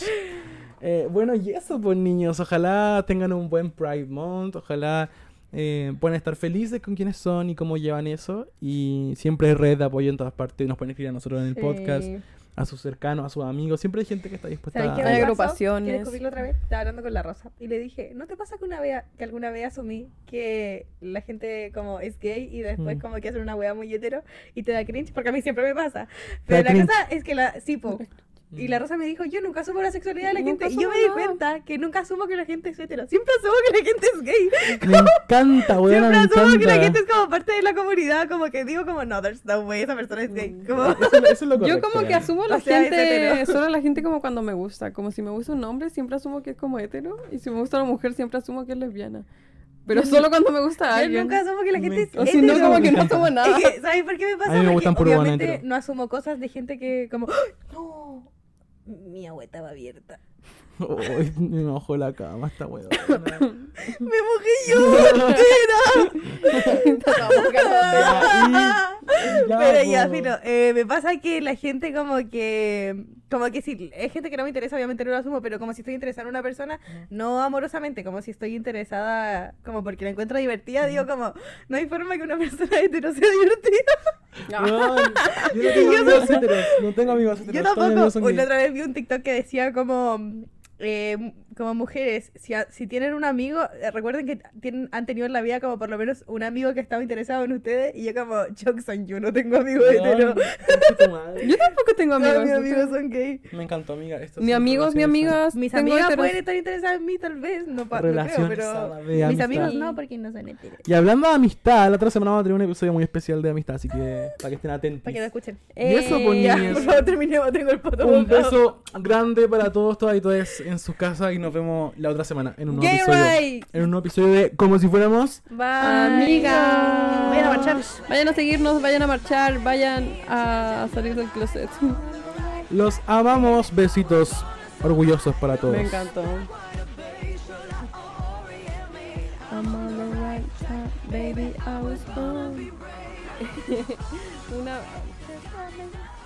Eh, bueno, y eso, pues, niños. Ojalá tengan un buen Pride Month. Ojalá eh, puedan estar felices con quienes son y cómo llevan eso. Y siempre hay red de apoyo en todas partes. Nos pueden escribir a nosotros en el podcast, Sí. a sus cercanos, a sus amigos. Siempre hay gente que está dispuesta ¿Sabes a... qué Hay me pasó? agrupaciones. Que descubrí la otra vez, estaba hablando con la Rosa y le dije, ¿no te pasa que una vez, que alguna vez asumí que la gente como es gay y después Mm. como que hacen una wea muy hetero y te da cringe? Porque a mí siempre me pasa. Te Pero da la cringe. cosa es que la, sí, po. Y la Rosa me dijo, yo nunca asumo la sexualidad de la Nunca gente. Y yo asumo me di nada. cuenta que nunca asumo que la gente es hetero. Siempre asumo que la gente es gay. Me encanta, weón, Siempre me asumo que la gente encanta. es como parte de la comunidad. Como que digo como, no, there's no way, esa persona es gay. Como... Eso, es lo- eso es lo Yo correcto, como que weón. asumo la O sea, es gente, hetero. solo la gente como cuando me gusta. Como si me gusta un hombre, siempre asumo que es como hetero. Y si me gusta una mujer, siempre asumo que es lesbiana. Pero solo cuando me gusta Yo alguien. nunca asumo que la gente Me- es O si no, hetero. como que no Me asumo encanta. nada. Es que, ¿sabes por qué me pasa? A mí me Porque gustan puro huevón obviamente hetero. no asumo cosas de gente que como, ¡ay, no! Mi agua estaba abierta. Ay, me mojó la cama esta weón. ¡Me mojé yo! ¡Era! Ya, Pero ya, po. fino, eh, me pasa que la gente como que, como que si es gente que no me interesa, obviamente no lo asumo, pero como si estoy interesada en una persona, no amorosamente, como si estoy interesada, como porque la encuentro divertida, digo como, no hay forma que una persona hetero sea divertida. Weón, yo no tengo amigos heteros. No tengo amigos heteros. Yo todos mis tampoco. amigos son Hoy la gays. otra vez vi un TikTok que decía como, eh, como mujeres, si, a- si tienen un amigo, eh, recuerden que tienen, han tenido en la vida como por lo menos un amigo que estaba interesado en ustedes. Y yo como, jokes on you, no tengo amigos hetero. Concha tu madre. Yo tampoco tengo Todos amigos. mis amigos son gay. Me encantó, amiga. Esto Ni son amigos ni relaciones amigas. Mis tengo amigas heteros. pueden estar interesadas en mí, tal vez. No, pa- no creo, Relaciones sanas pero de mis amistad. amigos no, porque no son heteros. Y hablando de amistad, la otra semana vamos a tener un episodio muy especial de amistad, así que para que estén atentos. Para que lo escuchen. Y eso, Eh, pues, Ya, niñas. por favor, terminemos. Tengo el poto Un botado. beso grande para todos, todas y todas en sus casas y nos vemos la otra semana en un nuevo Gay episodio. right. En un nuevo episodio de Como si fuéramos. Bye. Amigas. Vayan a marchar. Vayan a seguirnos, vayan a marchar, vayan a salir del closet. Los amamos, besitos orgullosos para todos. Me encantó. I'm on the right track, baby, I was born. Una...